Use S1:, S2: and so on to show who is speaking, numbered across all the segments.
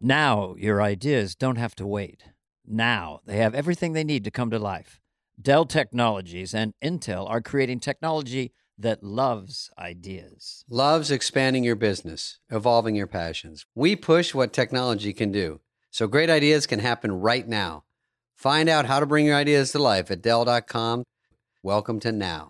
S1: Now your ideas don't have to wait. Now they have everything they need to come to life. Dell Technologies and Intel are creating technology that loves ideas.
S2: Loves expanding your business, evolving your passions. We push what technology can do, so great ideas can happen right now. Find out how to bring your ideas to life at Dell.com. Welcome to Now.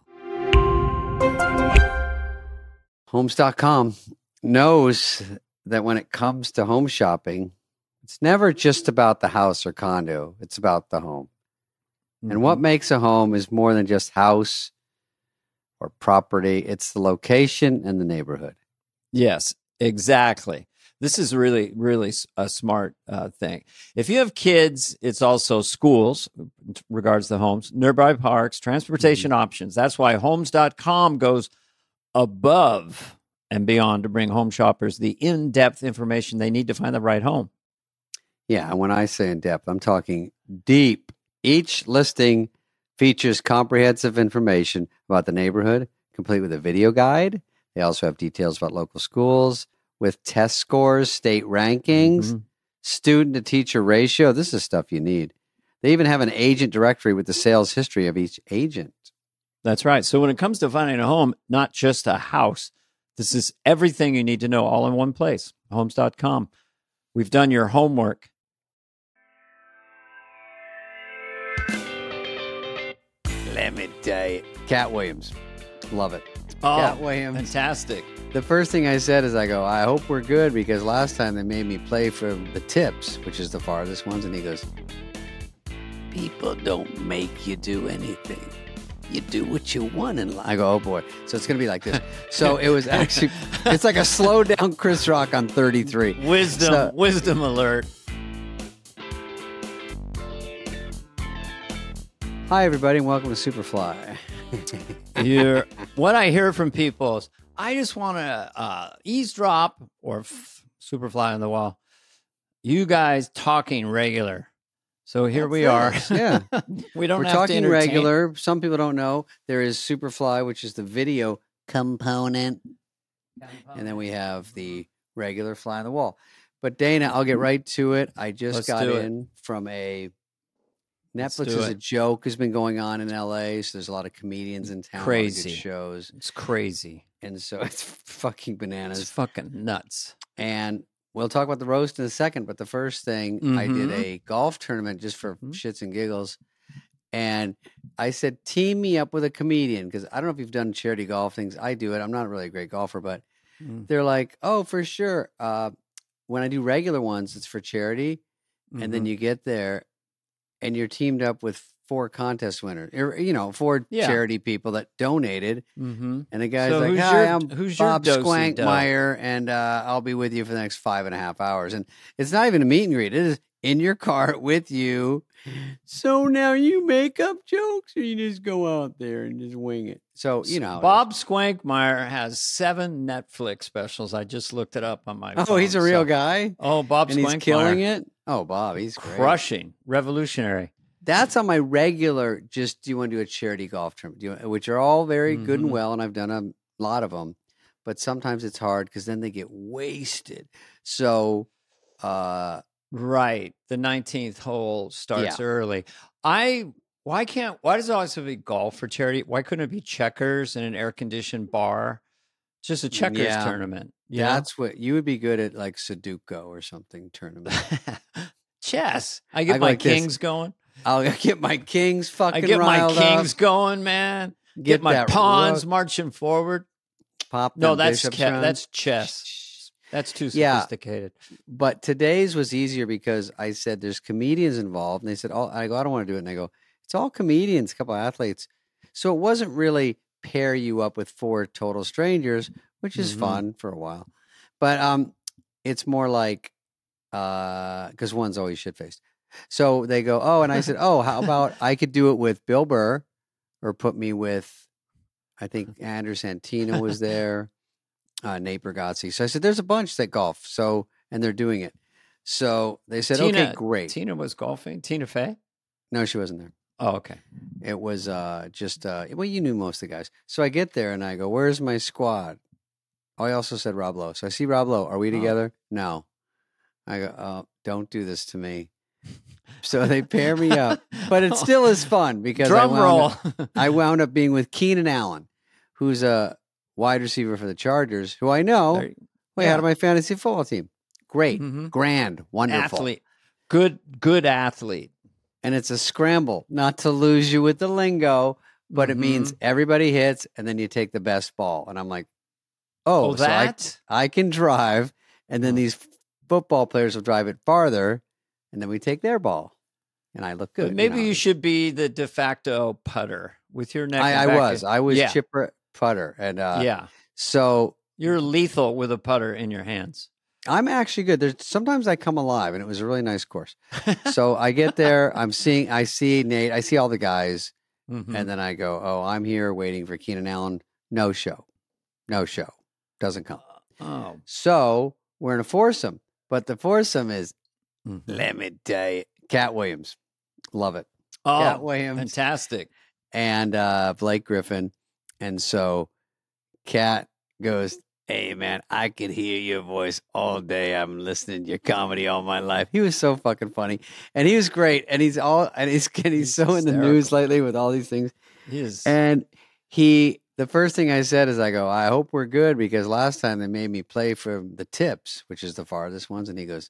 S2: Homes.com knows that when it comes to home shopping, it's never just about the house or condo. It's about the home. Mm-hmm. And what makes a home is more than just house or property. It's the location and the neighborhood.
S1: Yes, exactly. This is really, really a smart thing. If you have kids, it's also schools, regards to homes, nearby parks, transportation options. That's why Homes.com goes above and beyond to bring home shoppers the in-depth information they need to find the right home.
S2: Yeah, and when I say in-depth, I'm talking deep. Each listing features comprehensive information about the neighborhood, complete with a video guide. They also have details about local schools with test scores, state rankings, student-to-teacher ratio. This is stuff you need. They even have an agent directory with the sales history of each agent.
S1: That's right. So when it comes to finding a home, not just a house, this is everything you need to know all in one place. Homes.com. We've done your homework.
S2: Let me tell you. Cat Williams. Love it.
S1: Oh,
S2: Cat Williams.
S1: Fantastic.
S2: The first thing I said is I go, I hope we're good because last time they made me play for the tips, which is the farthest ones. And he goes, people don't make you do anything. You do what you want in life. I go, oh boy. So it's going to be like this. So it was actually, it's like a slow down Chris Rock on 33.
S1: Wisdom alert.
S2: Hi, everybody, and welcome to Superfly.
S1: What I hear from people is, I just want to eavesdrop or Superfly on the wall. You guys talking regular. So here we are.
S2: Yeah.
S1: We're
S2: talking regular. Some people don't know. There is Superfly, which is the video component. And then we have the regular fly on the wall. But Dana, I'll get right to it. I just got in from a Netflix is a joke has been going on in LA. So there's a lot of comedians in town.
S1: Crazy
S2: good shows.
S1: It's crazy.
S2: And so it's fucking bananas.
S1: It's fucking nuts.
S2: And we'll talk about the roast in a second. But the first thing, I did a golf tournament just for shits and giggles. And I said, team me up with a comedian. Because I don't know if you've done charity golf things. I do it. I'm not really a great golfer. But they're like, oh, for sure. When I do regular ones, it's for charity. And then you get there. And you're teamed up with 4 contest winners, or, 4 charity people that donated. And the guy's like, hi, I'm Bob Squankmeyer, and I'll be with you for the next 5.5 hours. And it's not even a meet and greet. It is in your car with you. So now you make up jokes or you just go out there and just wing it. So,
S1: Bob Squankmeyer has 7 Netflix specials. I just looked it up on my phone.
S2: Oh, he's a real guy?
S1: Oh, Bob Squankmeyer.
S2: He's killing it? Oh, Bob, he's great.
S1: Crushing. Revolutionary.
S2: That's on my regular, do you want to do a charity golf tournament, which are all very good and well, and I've done a lot of them. But sometimes it's hard because then they get wasted. So,
S1: right. The 19th hole starts early. Why does it always have to be golf for charity? Why couldn't it be checkers in an air-conditioned bar? Just a checkers tournament.
S2: That's what you would be good at, like Sudoku or something tournament.
S1: Chess. I get my kings going.
S2: I'll get my kings fucking riled up.
S1: I get my kings going, man. Get my pawns marching forward. That's chess. That's too sophisticated.
S2: But today's was easier because I said there's comedians involved, and they said, I don't want to do it. And I go, it's all comedians, a couple of athletes. So it wasn't really pair you up with 4 total strangers, which is fun for a while. But it's more like, because one's always shit-faced. So they go, and I said, how about I could do it with Bill Burr or put me with, I think Andrew Santino was there, Nate Bargatze. So I said, there's a bunch that golf. So, and they're doing it. So they said, okay, great.
S1: Tina was golfing? Tina Fey?
S2: No, she wasn't there.
S1: Oh, okay.
S2: It was you knew most of the guys. So I get there and I go, where's my squad? Oh, I also said Rob Lowe. So I see Rob Lowe. Are we together? No. I go, oh, don't do this to me. So they pair me up, but it still is fun because
S1: Drum roll.
S2: I wound up being with Keenan Allen, who's a wide receiver for the Chargers, who I know out of my fantasy football team. Great, grand, wonderful
S1: athlete, good athlete.
S2: And it's a scramble, not to lose you with the lingo, but it means everybody hits and then you take the best ball. And I'm like, so I can drive, and then these football players will drive it farther, and then we take their ball. And I look good.
S1: But maybe you should be the de facto putter with your neck.
S2: I was chipper putter. And so
S1: you're lethal with a putter in your hands.
S2: I'm actually good. Sometimes I come alive, and it was a really nice course. So I get there, I see Nate, I see all the guys, and then I go, oh, I'm here waiting for Keenan Allen. No show. Doesn't come. So we're in a foursome, but the foursome is, let me tell you, Cat Williams. Love it.
S1: Oh,
S2: Cat Williams.
S1: Fantastic.
S2: And Blake Griffin. And so Cat goes, hey, man, I could hear your voice all day. I'm listening to your comedy all my life. He was so fucking funny. And he was great. And he's so in the news lately with all these things.
S1: He is.
S2: And the first thing I said is, I go, I hope we're good, because last time they made me play for the tips, which is the farthest ones. And he goes,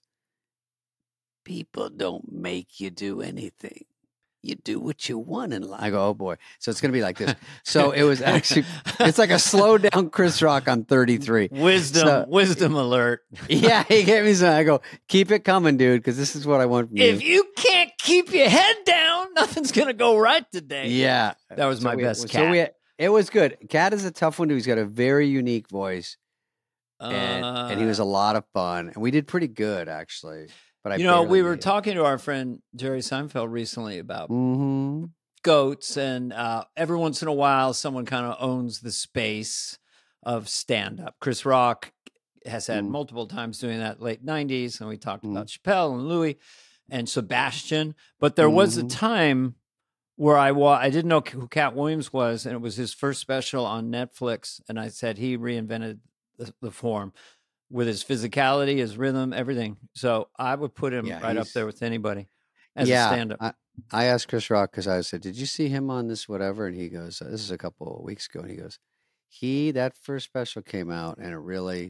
S2: people don't make you do anything. You do what you want in life. I go, oh boy. So it's going to be like this. So it was actually, it's like a slow down Chris Rock on 33.
S1: Wisdom alert.
S2: Yeah, he gave me some. I go, keep it coming, dude, because this is what I want from you.
S1: If you can't keep your head down, nothing's going to go right today.
S2: Yeah.
S1: That was my best Cat.
S2: It was good. Cat is a tough one, too. He's got a very unique voice. And he was a lot of fun. And we did pretty good, actually. But
S1: we were talking to our friend Jerry Seinfeld recently about goats, and every once in a while, someone kind of owns the space of stand-up. Chris Rock has had multiple times doing that late 90s, and we talked about Chappelle and Louis and Sebastian. But there was a time where I didn't know who Cat Williams was, and it was his first special on Netflix, and I said he reinvented the form. With his physicality, his rhythm, everything. So I would put him right up there with anybody as a stand-up.
S2: I asked Chris Rock, because I said, did you see him on this whatever? And he goes, this is a couple of weeks ago. And he goes, that first special came out, and it really,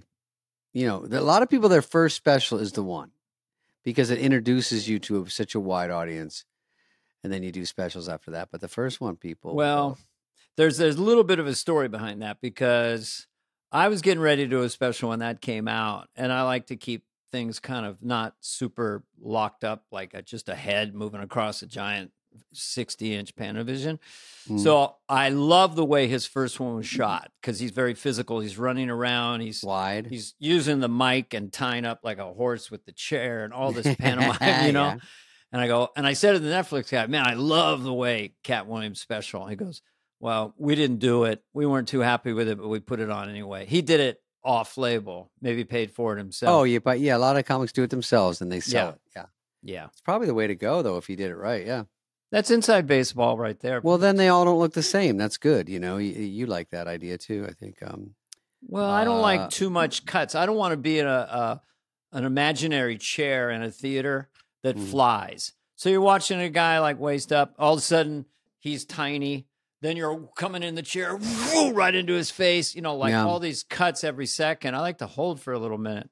S2: a lot of people, their first special is the one, because it introduces you to such a wide audience. And then you do specials after that. But the first one, people.
S1: Well, there's a little bit of a story behind that, because I was getting ready to do a special when that came out, and I like to keep things kind of not super locked up, like just a head moving across a giant 60-inch Panavision. So I love the way his first one was shot, because he's very physical. He's running around. He's
S2: wide.
S1: He's using the mic and tying up like a horse with the chair and all this pantomime,
S2: Yeah.
S1: And I said to the Netflix guy, man, I love the way Cat Williams special. He goes, well, we didn't do it. We weren't too happy with it, but we put it on anyway. He did it off label, maybe paid for it himself.
S2: Oh, yeah. But a lot of comics do it themselves, and they sell it. Yeah.
S1: Yeah.
S2: It's probably the way to go, though, if he did it right. Yeah.
S1: That's inside baseball right there.
S2: Well, then they all don't look the same. That's good. You like that idea too, I think.
S1: Well, I don't like too much cuts. I don't want to be in an imaginary chair in a theater that flies. So you're watching a guy like waist up, all of a sudden he's tiny. Then you're coming in the chair, right into his face, all these cuts every second. I like to hold for a little minute.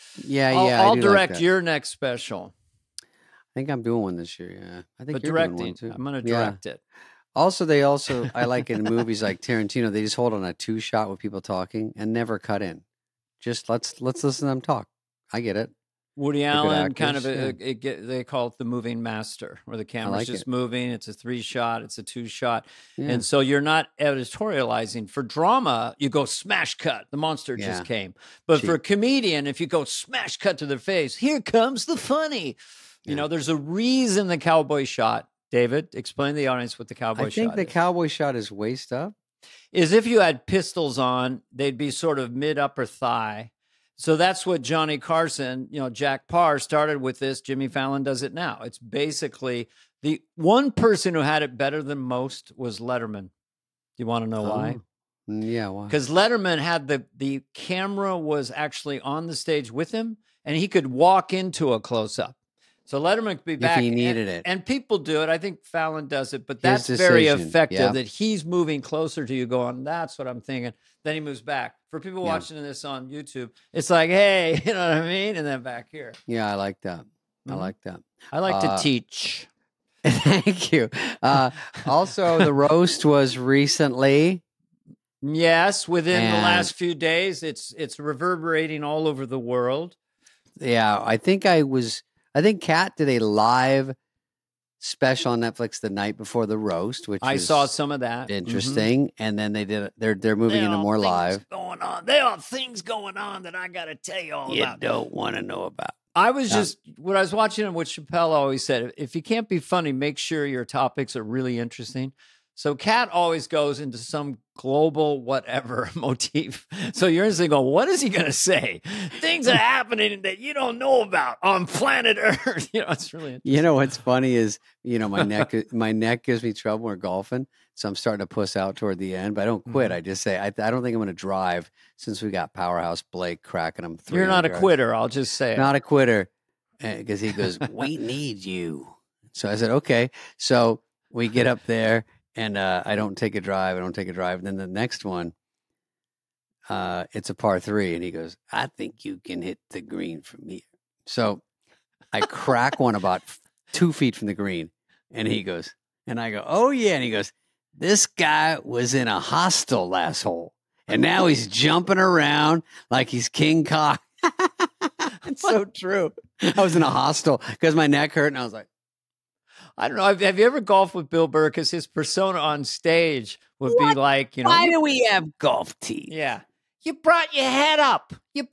S1: I'll direct
S2: like
S1: your next special.
S2: I think I'm doing one this year, yeah. I think you're
S1: directing,
S2: doing one too.
S1: I'm going to direct it.
S2: Also, I like in movies like Tarantino, they just hold on a 2-shot with people talking and never cut in. Just let's listen to them talk. I get it.
S1: Woody Allen, kind of, they call it the moving master, where the camera's just moving. It's a 3-shot, it's a 2-shot. Yeah. And so you're not editorializing. For drama, you go smash cut. The monster just came. But for a comedian, if you go smash cut to their face, here comes the funny. There's a reason the cowboy shot. David, explain to the audience what the cowboy shot is.
S2: I think the cowboy shot is waist up.
S1: Is if you had pistols on, they'd be sort of mid-upper thigh. So that's what Johnny Carson, Jack Parr started with this. Jimmy Fallon does it now. It's basically the one person who had it better than most was Letterman. Do you want to know why?
S2: Yeah, why?
S1: Because Letterman had the camera was actually on the stage with him, and he could walk into a close up. So Letterman could be back
S2: if he needed it.
S1: And people do it. I think Fallon does it, but
S2: His
S1: that's very
S2: decision.
S1: effective.
S2: Yep.
S1: That he's moving closer to you, going, "That's what I'm thinking." Then he moves back. For people
S2: Yeah.
S1: watching this on YouTube, it's like, "Hey," you know what I mean, and then back here.
S2: Yeah, I like that. I
S1: Mhm.
S2: like that.
S1: I like to teach.
S2: Thank you. Also, the roast was recently.
S1: Yes, within the
S2: And-
S1: last few days, it's reverberating all over the world.
S2: Yeah, I think Kat did a live special on Netflix the night before the roast, which
S1: I
S2: is
S1: saw some of that.
S2: interesting. And then they did. They're moving into more live.
S1: Going on. There are things going on that I got to tell you all
S2: You
S1: about.
S2: don't want to know about.
S1: I was just when I was watching it, what Chappelle always said: if you can't be funny, make sure your topics are really interesting. So Kat always goes into some global whatever motif. So you're instantly going, what is he going to say? Things are happening that you don't know about on planet Earth. You know, it's really interesting.
S2: You know what's funny is, my neck gives me trouble when we're golfing, so I'm starting to puss out toward the end. But I don't quit. I just say I don't think I'm going to drive since we got Powerhouse Blake cracking them.
S1: You're not a quitter. I'll just say it.
S2: Not a quitter, because he goes, "We need you." So I said, "Okay." So we get up there. And I don't take a drive. And then the next one, it's a par 3. And he goes, "I think you can hit the green from here." So I crack one about 2 feet from the green. And he goes, and I go, "Oh, yeah." And he goes, "This guy was in a hostel last hole. And now he's jumping around like he's King Kong." It's so true. I was in a hostel because my neck hurt. And I was like,
S1: I don't know. Have you ever golfed with Bill Burr? Because his persona on stage would be like,
S2: why do we have golf tees?
S1: Yeah. You brought your head up.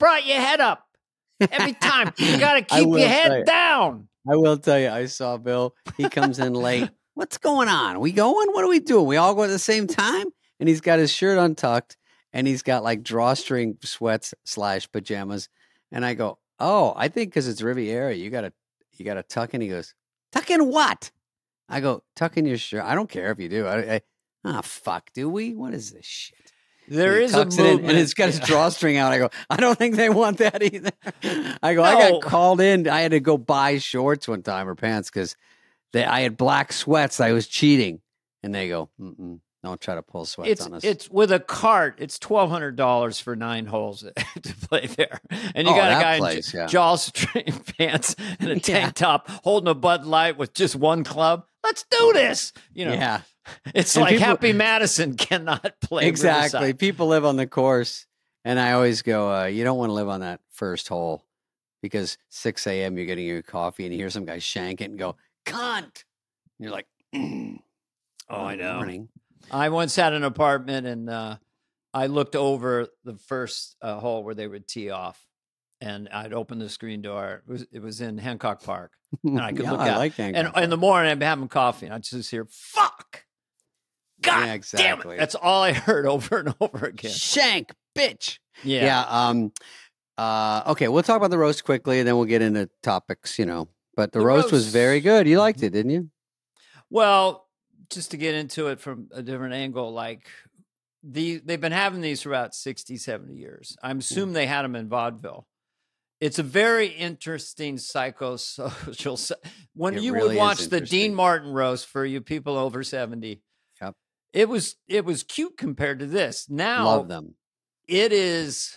S1: Every time. You got to keep your head down.
S2: I will tell you, I saw Bill. He comes in late. What's going on? We going? What are we doing? We all go at the same time? And he's got his shirt untucked and he's got like drawstring sweats / pajamas. And I go, "Oh, I think because it's Riviera, you gotta tuck in." He goes, "Tuck in what?" I go, "Tuck in your shirt. I don't care if you do." Fuck, do we? What is this shit?
S1: There is a movement.
S2: And it's got his drawstring out. I go, "I don't think they want that either." I go, I got called in. I had to go buy shorts one time or pants because I had black sweats. I was cheating. And they go, "Don't try to pull sweats on us."
S1: It's with a cart. It's $1,200 for 9 holes to play there. And you got a guy in jawstring pants and a tank top holding a Bud Light with just one club. Let's do this.
S2: Yeah.
S1: It's like Happy Madison cannot play.
S2: Exactly.
S1: Riverside.
S2: People live on the course. And I always go, you don't want to live on that first hole because 6 a.m. you're getting your coffee and you hear some guy shank it and go, "Cunt." And you're like,
S1: oh, I know.
S2: Morning.
S1: I once had an apartment and I looked over the first hole where they would tee off. And I'd open the screen door. It was in Hancock Park. And I could look out.
S2: I like Hancock
S1: and in the morning, I'd be having coffee. And I'd just hear, "Fuck. God damn it." That's all I heard over and over again.
S2: Shank, bitch.
S1: Yeah.
S2: Okay, we'll talk about the roast quickly, and then we'll get into topics, But the roast was very good. You liked it, didn't you?
S1: Well, just to get into it from a different angle, like they've been having these for about 60, 70 years. I'm assuming they had them in vaudeville. It's a very interesting psychosocial. When you would watch the Dean Martin roast for you people over 70,
S2: yep,
S1: it was cute compared to this. Now,
S2: love them.
S1: It is.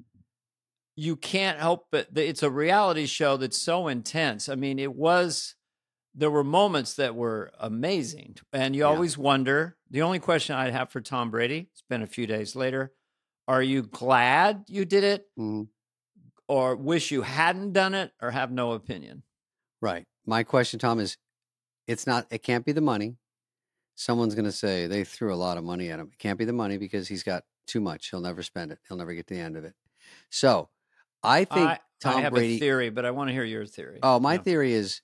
S1: You can't help but it's a reality show that's so intense. I mean, there were moments that were amazing, and you always wonder. The only question I'd have for Tom Brady, it's been a few days later, are you glad you did it?
S2: Mm-hmm.
S1: Or wish you hadn't done it, or have no opinion?
S2: Right. My question, Tom, is it can't be the money. Someone's going to say they threw a lot of money at him. It can't be the money because he's got too much. He'll never spend it. He'll never get to the end of it. So I think Tom
S1: I have
S2: Brady.
S1: A theory, but I want to hear your theory.
S2: Oh, my theory is,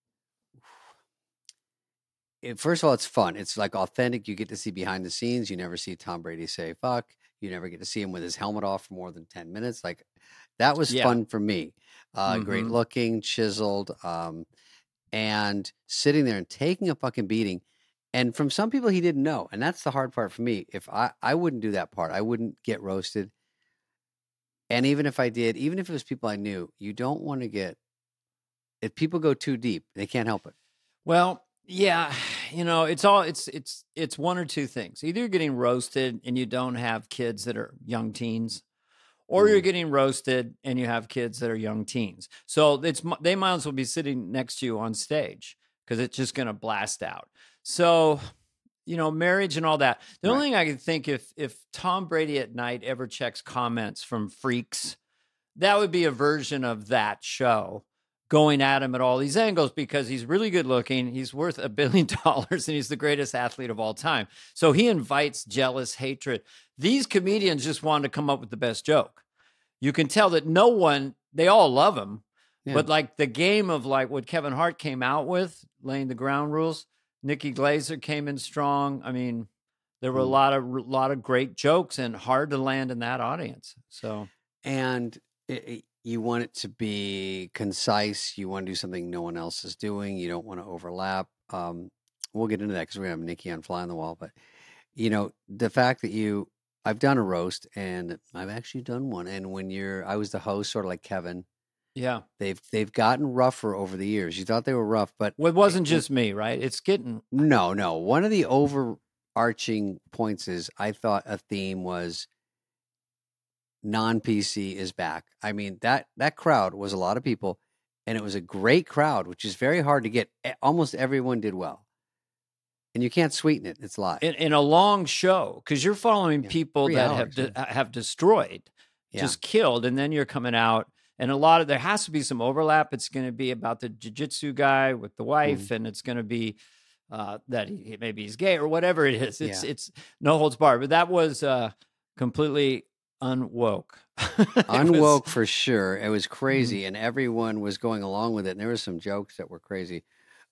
S2: first of all, it's fun. It's like authentic. You get to see behind the scenes. You never see Tom Brady say fuck. You never get to see him with his helmet off for more than 10 minutes. Like, that was fun for me. Great looking, chiseled, and sitting there and taking a fucking beating. And from some people he didn't know. And that's the hard part for me. If I wouldn't do that part. I wouldn't get roasted. And even if I did, even if it was people I knew, you don't want to get, if people go too deep, they can't help it.
S1: Well, yeah, it's one or two things. Either you're getting roasted and you don't have kids that are young teens, or you're getting roasted and you have kids that are young teens. So they might as well be sitting next to you on stage because it's just going to blast out. So, marriage and all that. The only thing I can think, if Tom Brady at night ever checks comments from freaks, that would be a version of that show going at him at all these angles because he's really good looking. He's worth $1 billion and he's the greatest athlete of all time. So he invites jealous hatred. These comedians just wanted to come up with the best joke. You can tell that they all love him, but like the game of like what Kevin Hart came out with, laying the ground rules, Nikki Glaser came in strong. I mean, there were a lot of great jokes and hard to land in that audience. So,
S2: and you want it to be concise. You want to do something no one else is doing. You don't want to overlap. We'll get into that because we have Nikki on Fly on the Wall. But, the fact that I've done a roast and I've actually done one. And I was the host, sort of like Kevin.
S1: Yeah.
S2: They've gotten rougher over the years. You thought they were rough, but
S1: it wasn't just me, right? It's getting.
S2: No. One of the overarching points is I thought a theme was non-PC is back. I mean, that crowd was a lot of people, and it was a great crowd, which is very hard to get. Almost everyone did well, and you can't sweeten it. It's live
S1: in a long show because you're following people that have destroyed, just killed, and then you're coming out, and there has to be some overlap. It's going to be about the jiu-jitsu guy with the wife, and it's going to be that maybe he's gay or whatever it is. It's no holds barred, but that was completely unwoke.
S2: Unwoke for sure. It was crazy, and everyone was going along with it. And there were some jokes that were crazy.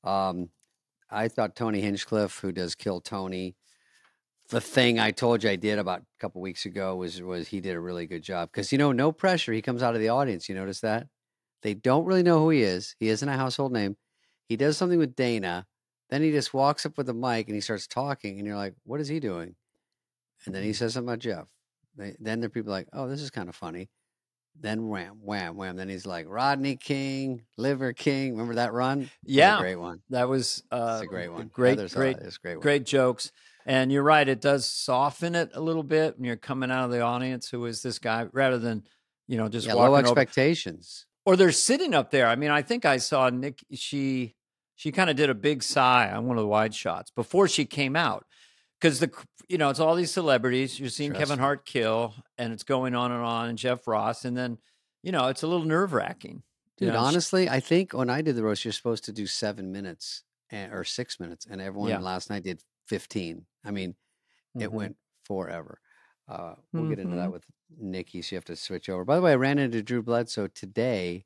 S2: I thought Tony Hinchcliffe, who does Kill Tony, the thing I told you I did about a couple weeks ago was he did a really good job because no pressure. He comes out of the audience. You notice that they don't really know who he is. He isn't a household name. He does something with Dana, then he just walks up with the mic and he starts talking, and you're like, "What is he doing?" And then he says something about Jeff. Then there are people like, "Oh, this is kind of funny." Then wham, wham, wham. Then he's like, Rodney King, Liver King. Remember that run?
S1: Yeah,
S2: a great one.
S1: That was
S2: a great one.
S1: Great jokes. And you're right; it does soften it a little bit when you're coming out of the audience. Who is this guy? Rather than just walking
S2: low expectations.
S1: Or they're sitting up there. I mean, I think I saw Nick. She kind of did a big sigh on one of the wide shots before she came out. Because it's all these celebrities. You're seeing Kevin Hart kill, and it's going on, and Jeff Ross, and then it's a little nerve wracking.
S2: Dude, honestly, I think when I did the roast, you're supposed to do 7 minutes or 6 minutes, and everyone last night did 15. I mean, it went forever. We'll get into that with Nikki, so you have to switch over. By the way, I ran into Drew Bledsoe today,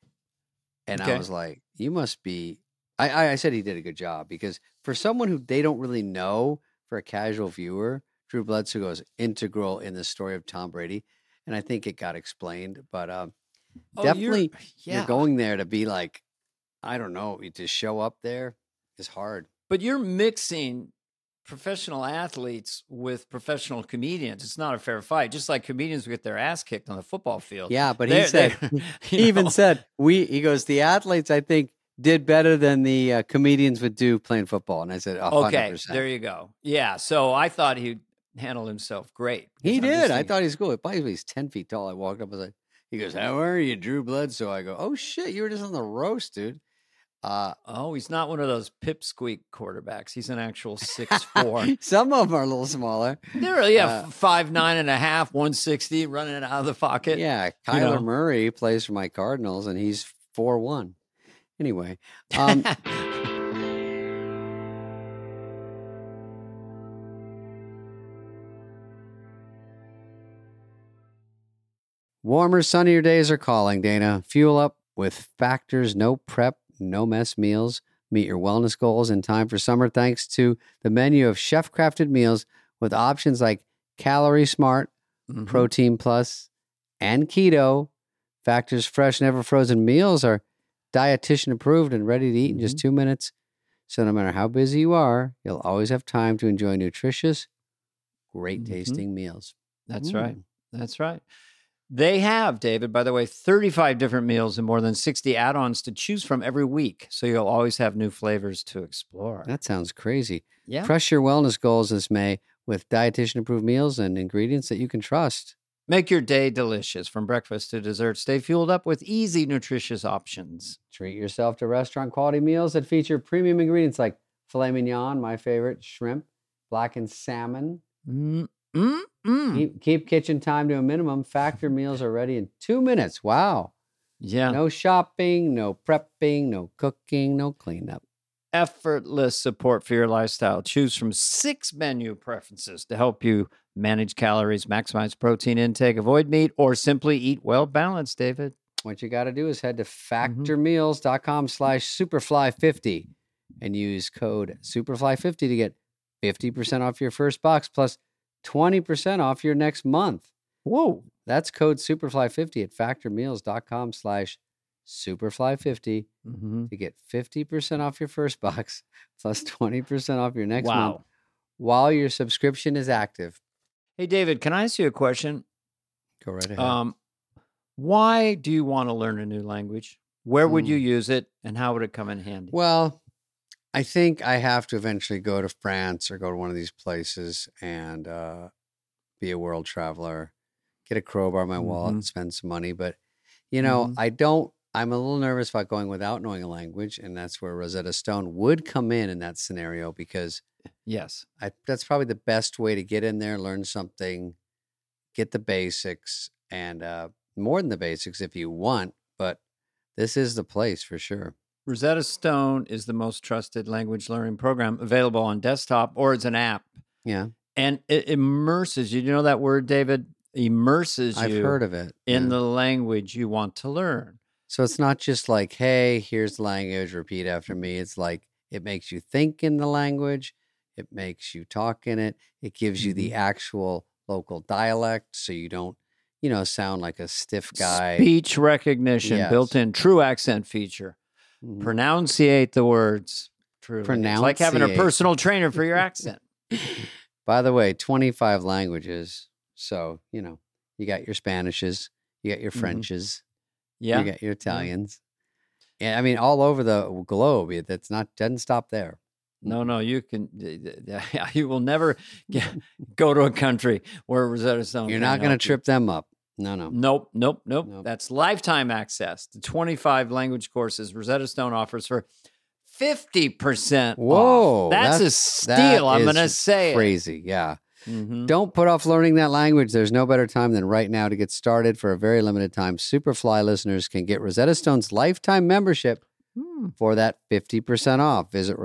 S2: and I was like, "You must be." I said he did a good job because for someone who they don't really know. For a casual viewer, Drew Bledsoe goes integral in the story of Tom Brady, and I think it got explained. But definitely, you're going there to be like, I don't know, to show up there is hard.
S1: But you're mixing professional athletes with professional comedians. It's not a fair fight. Just like comedians get their ass kicked on the football field.
S2: Yeah, but he even said he goes, the athletes, I think, did better than the comedians would do playing football. And I said, 100%.
S1: Okay, there you go. Yeah, so I thought he handled himself great.
S2: He did. I thought he was cool. By the way, he's 10 feet tall. I walked up, I was like, he goes, "How are you, Drew Bledsoe?" I go, "Oh, shit, you were just on the roast, dude."
S1: He's not one of those pipsqueak quarterbacks. He's an actual 6'4".
S2: Some of them are a little smaller.
S1: They're 5'9.5", 160, running it out of the pocket.
S2: Yeah, Kyler Murray plays for my Cardinals, and he's 4'1". Anyway, warmer, sunnier days are calling, Dana. Fuel up with Factor's no prep, no mess meals. Meet your wellness goals in time for summer thanks to the menu of chef-crafted meals with options like Calorie Smart, Protein Plus, and Keto. Factor's fresh, never frozen meals are dietitian approved and ready to eat in just 2 minutes. So no matter how busy you are, you'll always have time to enjoy nutritious, great tasting meals.
S1: That's right. That's right. They have, David, by the way, 35 different meals and more than 60 add-ons to choose from every week. So you'll always have new flavors to explore.
S2: That sounds crazy.
S1: Yeah.
S2: Crush your wellness goals this May with dietitian-approved meals and ingredients that you can trust.
S1: Make your day delicious from breakfast to dessert. Stay fueled up with easy, nutritious options.
S2: Treat yourself to restaurant-quality meals that feature premium ingredients like filet mignon, my favorite, shrimp, blackened salmon. Keep kitchen time to a minimum. Factor meals are ready in 2 minutes. Wow.
S1: Yeah.
S2: No shopping, no prepping, no cooking, no cleanup.
S1: Effortless support for your lifestyle. Choose from 6 menu preferences to help you manage calories, maximize protein intake, avoid meat, or simply eat well balanced, David.
S2: What you got to do is head to factormeals.com/superfly50 and use code superfly50 to get 50% off your first box plus 20% off your next month.
S1: Whoa.
S2: That's code superfly50 at factormeals.com/superfly50 to get 50% off your first box plus 20% off your next month while your subscription is active.
S1: Hey, David, can I ask you a question?
S2: Go right ahead.
S1: Why do you want to learn a new language? Where would you use it and how would it come in handy?
S2: Well, I think I have to eventually go to France or go to one of these places and be a world traveler, get a crowbar in my wallet and spend some money. But, you know, I'm a little nervous about going without knowing a language. And that's where Rosetta Stone would come in that scenario because that's probably the best way to get in there, learn something, get the basics and more than the basics if you want. But this is the place for sure.
S1: Rosetta Stone is the most trusted language learning program available on desktop or it's an app.
S2: Yeah.
S1: And it immerses you. You know that word, David? Immerses you.
S2: I've heard of it.
S1: In the language you want to learn.
S2: So it's not just like, hey, here's the language, repeat after me. It's like it makes you think in the language. It makes you talk in it. It gives you the actual local dialect so you don't, sound like a stiff guy.
S1: Speech recognition, built-in true accent feature. Pronunciate the words truly. It's like having a personal trainer for your accent.
S2: By the way, 25 languages. So, you got your Spanishes, you got your Frenches, you got your Italians. And I mean, all over the globe, doesn't stop there.
S1: No, you will never go to a country where Rosetta Stone.
S2: You're not going to trip them up. No.
S1: Nope. That's lifetime access to 25 language courses Rosetta Stone offers for 50%
S2: Whoa,
S1: off. That's a steal. I'm going to say
S2: crazy. Yeah. Don't put off learning that language. There's no better time than right now to get started. For a very limited time, Superfly listeners can get Rosetta Stone's lifetime membership for that 50% off. Visit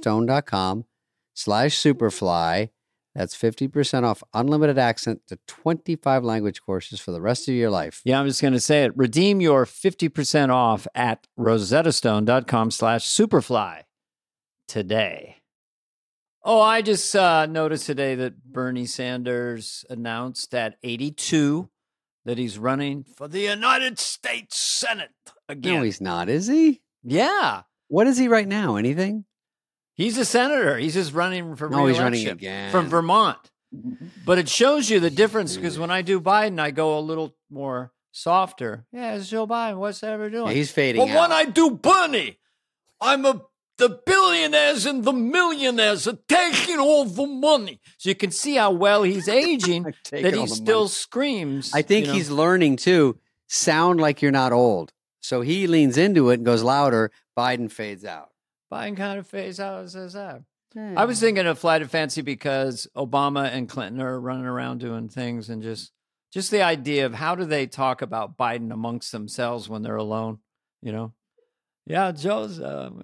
S2: rosettastone.com/superfly. That's 50% off unlimited access to 25 language courses for the rest of your life.
S1: Yeah, I'm just going to say it. Redeem your 50% off at rosettastone.com/superfly today. Oh, I just noticed today that Bernie Sanders announced at 82 that he's running for the United States Senate again.
S2: No, he's not, is he?
S1: Yeah.
S2: What is he right now? Anything?
S1: He's a senator. He's just running for re-election.
S2: He's running again.
S1: From Vermont. But it shows you the difference because when I do Biden, I go a little more softer. Yeah, it's Joe Biden. What's that ever doing?
S2: Yeah, he's fading out.
S1: But when I do Bernie, the billionaires and the millionaires are taking all the money. So you can see how well he's aging, that he still screams.
S2: I think he's learning to sound like you're not old. So he leans into it and goes louder. Biden fades out.
S1: Biden kind of fades out and says that. I was thinking of Flight of Fancy because Obama and Clinton are running around doing things and just the idea of how do they talk about Biden amongst themselves when they're alone, Yeah, Joe's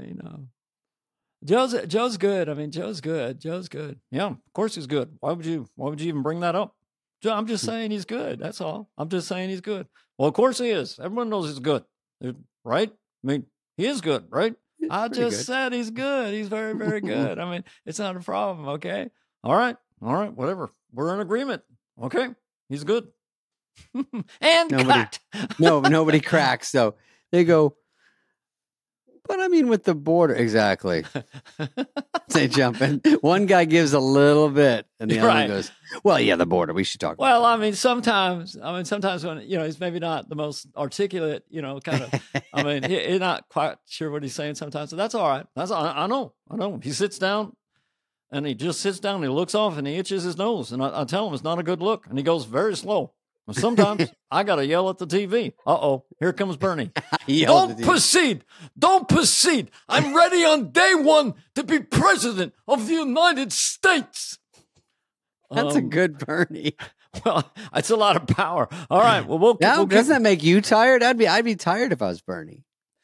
S1: good. I mean, Joe's good. Yeah, of course he's good. Why would you even bring that up? I'm just saying he's good. That's all. I'm just saying he's good. Well, of course he is. Everyone knows he's good, right? I mean, he is good, right? I just said he's good. He's very, very good. I mean, it's not a problem, okay? All right, whatever. We're in agreement, okay? He's good. And cut.
S2: Nobody cracks. So they go, But I mean, with the border, exactly. They jump in. One guy gives a little bit, and the other one goes, "Well, yeah, the border. We should talk about
S1: Well,
S2: that."
S1: I mean, sometimes when, he's maybe not the most articulate, kind of, I mean, he's not quite sure what he's saying sometimes. So that's all right. I know. He sits down and he just sits down and he looks off and he itches his nose. And I tell him it's not a good look. And he goes very slow. And sometimes I got to yell at the TV. Uh-oh, here comes Bernie. Don't proceed. Don't proceed. I'm ready on day one to be president of the United States.
S2: That's a good Bernie.
S1: Well, it's a lot of power. All right. Well,
S2: doesn't that make you tired? I'd be tired if I was Bernie.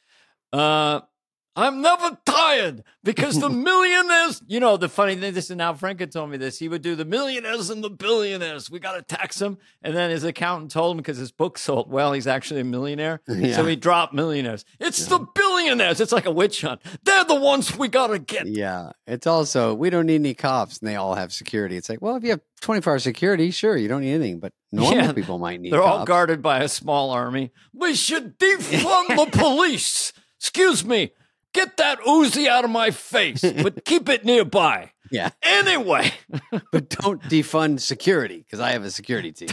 S1: I'm never tired because the millionaires, the funny thing, this is now Franken told me this. He would do the millionaires and the billionaires. We got to tax them. And then his accountant told him because his book sold well, he's actually a millionaire. Yeah. So he dropped millionaires. It's the billionaires. It's like a witch hunt. They're the ones we got to get.
S2: Yeah. It's also, we don't need any cops and they all have security. It's like, well, if you have 24-hour security, sure, you don't need anything. But normal people might need
S1: They're
S2: cops.
S1: all guarded by a small army. We should defund the police. Excuse me. Get that Uzi out of my face, but keep it nearby.
S2: Yeah.
S1: Anyway.
S2: But don't defund security because I have a security team.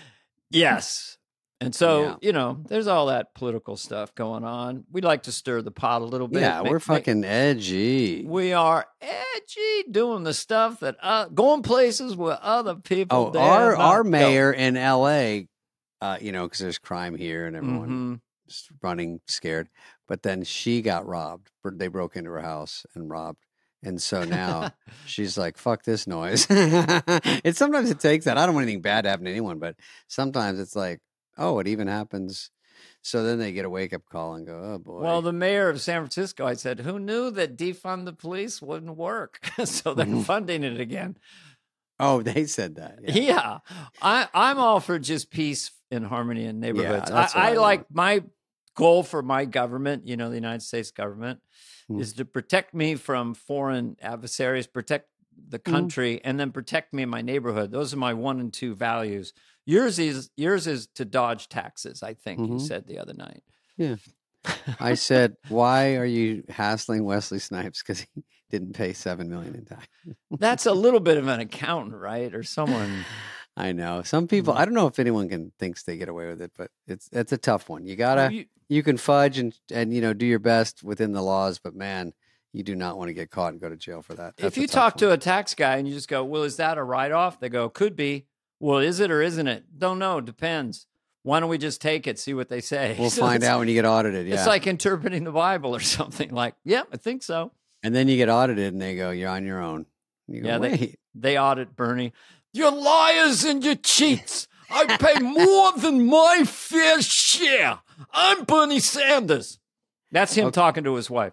S1: Yes. And so, there's all that political stuff going on. We like to stir the pot a little bit.
S2: Yeah, we're fucking edgy.
S1: We are edgy doing the stuff that, going places where other people
S2: our mayor in L.A., because there's crime here and everyone running scared. But then she got robbed. They broke into her house and robbed. And so now she's like, fuck this noise. Sometimes it takes that. I don't want anything bad to happen to anyone, but sometimes it's like, oh, it even happens. So then they get a wake-up call and go, oh, boy.
S1: Well, the mayor of San Francisco, I said, who knew that defund the police wouldn't work? So they're funding it again.
S2: Oh, they said that.
S1: Yeah. I'm all for just peace and harmony in neighborhoods.
S2: Yeah,
S1: I like my goal for my government, the United States government, is to protect me from foreign adversaries, protect the country, and then protect me in my neighborhood. Those are my 1 and 2 values. Yours is to dodge taxes, I think you said the other night.
S2: Yeah. I said, why are you hassling Wesley Snipes? Because he didn't pay $7 million in tax.
S1: That's a little bit of an accountant, right? Or someone.
S2: I know. Some people, I don't know if anyone thinks they get away with it, but it's a tough one. You gotta, you can fudge and do your best within the laws, but man, you do not want to get caught and go to jail for that.
S1: If you talk to a tax guy and you just go, well, is that a write-off? They go, could be. Well, is it or isn't it? Don't know. Depends. Why don't we just take it, see what they say?
S2: We'll find out when you get audited. Yeah.
S1: It's like interpreting the Bible or something. Like, yeah, I think so.
S2: And then you get audited and they go, you're on your own. You go, wait.
S1: They audit Bernie. You're liars and you're cheats. I pay more than my fair share. I'm Bernie Sanders. That's him talking to his wife.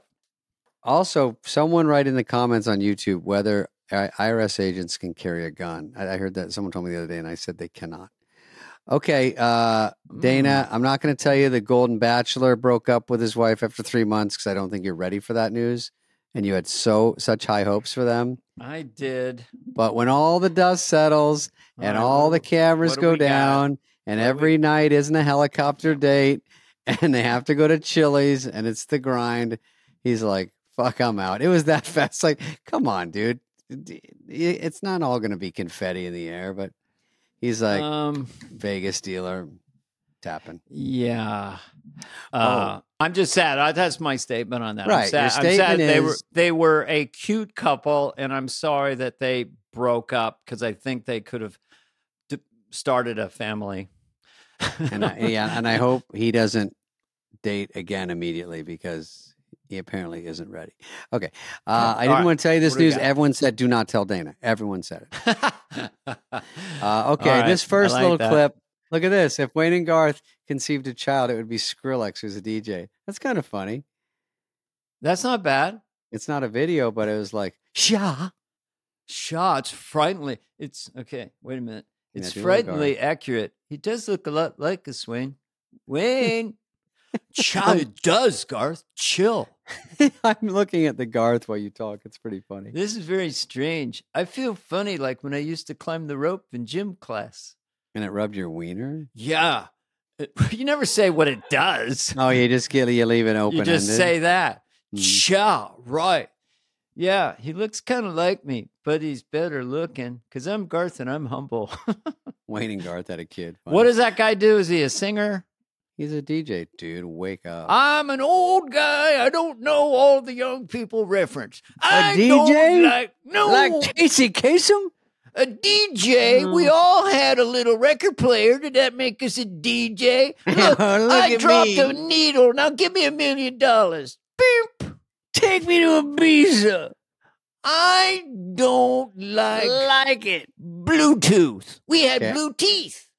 S2: Also, someone write in the comments on YouTube whether IRS agents can carry a gun. I heard that someone told me the other day, and I said they cannot. Okay, Dana, I'm not going to tell you the Golden Bachelor broke up with his wife after 3 months because I don't think you're ready for that news. And you had such high hopes for them.
S1: I did.
S2: But when all the dust settles and all the cameras go down and every night isn't a helicopter date and they have to go to Chili's and it's the grind, he's like, fuck, I'm out. It was that fast. Like, come on, dude. It's not all going to be confetti in the air, but he's like Vegas dealer tapping.
S1: Yeah. I'm just sad. That's my statement on that.
S2: Right.
S1: I'm sad they were a cute couple, and I'm sorry that they broke up because I think they could have started a family.
S2: And I hope he doesn't date again immediately because he apparently isn't ready. Okay. I didn't want to tell you this news. Everyone said, do not tell Dana. Everyone said it. Okay. This first little clip. Look at this. If Wayne and Garth conceived a child, it would be Skrillex, who's a DJ. That's kind of funny.
S1: That's not bad.
S2: It's not a video, but it was like, Shaw.
S1: It's frighteningly. It's okay. Wait a minute. It's frighteningly accurate. He does look a lot like us, Wayne. Wayne. It does, Garth. Chill.
S2: I'm looking at the Garth while you talk. It's pretty funny.
S1: This is very strange. I feel funny like when I used to climb the rope in gym class.
S2: And it rubbed your wiener?
S1: Yeah. You never say what it does.
S2: Oh, you leave it open-ended?
S1: You just say that. Yeah, right. Yeah, he looks kind of like me, but he's better looking because I'm Garth and I'm humble.
S2: Wayne and Garth had a kid.
S1: What does that guy do? Is he a singer?
S2: He's a DJ, dude. Wake up.
S1: I'm an old guy. I don't know all the young people reference.
S2: A
S1: DJ?
S2: Like Casey Kasem?
S1: A DJ? We all had a little record player. Did that make us a DJ? Look, I dropped a needle. Now give me $1 million. Beep.
S2: Take me to Ibiza.
S1: I don't like
S2: it.
S1: Bluetooth. We had blue teeth.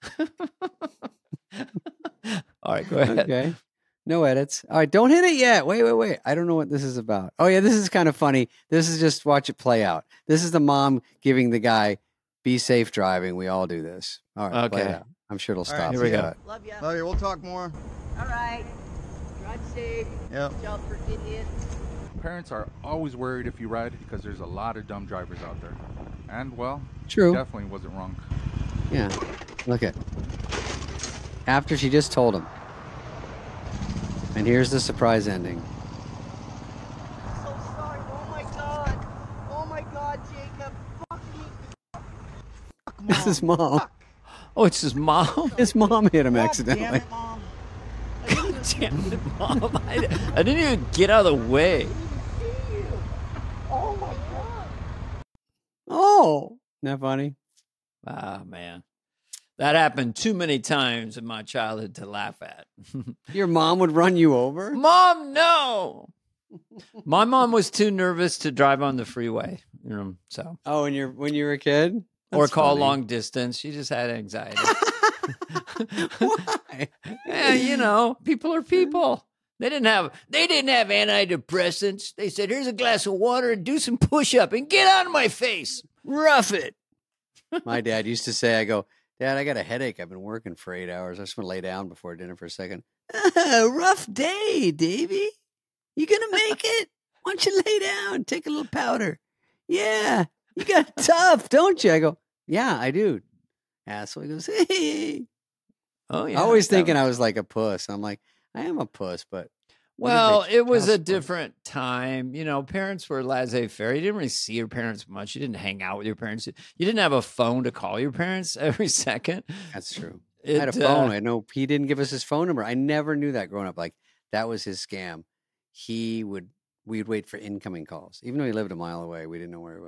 S1: All right, go ahead.
S2: Okay. No edits. All right, don't hit it yet. Wait. I don't know what this is about. Oh, yeah, this is kind of funny. This is just watch it play out. This is the mom giving the guy, be safe driving. We all do this. All right, play it out. I'm sure it'll stop.
S1: Right, here we go.
S3: Love you.
S4: Love you. We'll talk more.
S3: All right. Drive safe.
S4: Yep.
S3: Watch out for idiots.
S5: Parents are always worried if you ride because there's a lot of dumb drivers out there. And, well,
S2: True.
S5: definitely wasn't wrong.
S2: Yeah. Look at. After she just told him. And here's the surprise ending.
S3: So sorry. Oh my god. Oh my god, Jacob. Fuck me.
S2: This is mom.
S1: Oh, it's his mom?
S2: His mom hit him
S3: God
S2: accidentally.
S3: damn it, Mom.
S1: Damn it, Mom. I didn't even get out of the way.
S3: See you. Oh my god.
S2: Oh. Isn't that funny?
S1: Ah, man. That happened too many times in my childhood to laugh at.
S2: Your mom would run you over?
S1: Mom, no. My mom was too nervous to drive on the freeway, so.
S2: Oh, when you were a kid?
S1: Or
S2: That's
S1: call
S2: funny.
S1: long distance. She just had anxiety.
S2: Why?
S1: Yeah, people are people. They didn't have antidepressants. They said, here's a glass of water and do some push-up and get out of my face.
S2: Rough it. My dad used to say, I go, Dad, I got a headache. I've been working for 8 hours. I just want to lay down before dinner for a second. Rough day, Davy. You going to make it? Why don't you lay down? Take a little powder. Yeah. You got tough, don't you? I go, yeah, I do. Asshole. He goes, hey.
S1: Oh, yeah.
S2: I always thinking I was like a puss. I'm like, I am a puss, but.
S1: Well, it was a different time. Parents were laissez-faire. You didn't really see your parents much. You didn't hang out with your parents. You didn't have a phone to call your parents every second.
S2: That's true. I had a phone. I know he didn't give us his phone number. I never knew that growing up. Like, that was his scam. We'd wait for incoming calls. Even though he lived a mile away, we didn't know where he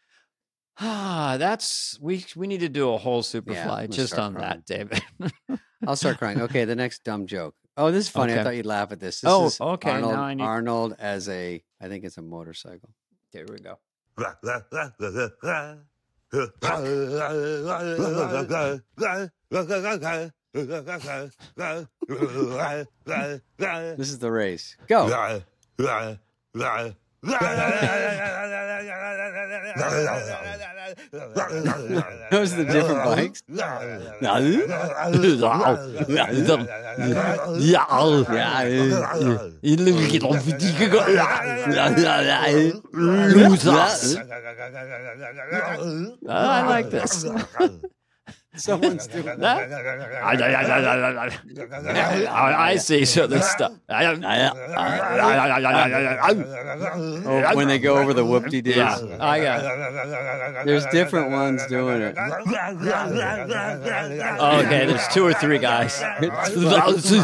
S2: was.
S1: We need to do a whole Superfly
S2: I'm
S1: just
S2: gonna
S1: on
S2: start
S1: that, David.
S2: I'll start crying. Okay, the next dumb joke. Oh, this is funny.
S1: Okay.
S2: I thought you'd laugh at this.
S1: Oh,
S2: This is
S1: okay,
S2: Arnold,
S1: now I need-
S2: Arnold as I think it's a motorcycle.
S1: There we go.
S2: This is the race. Go. Those are the different bikes.
S1: Losers. I like this.
S2: Someone's doing
S1: that. I see. So this stuff.
S2: Oh, when they go over the whoop-de-doos.
S1: Yeah, I got it.
S2: There's different ones doing it.
S1: Okay, there's 2 or 3 guys.
S2: Just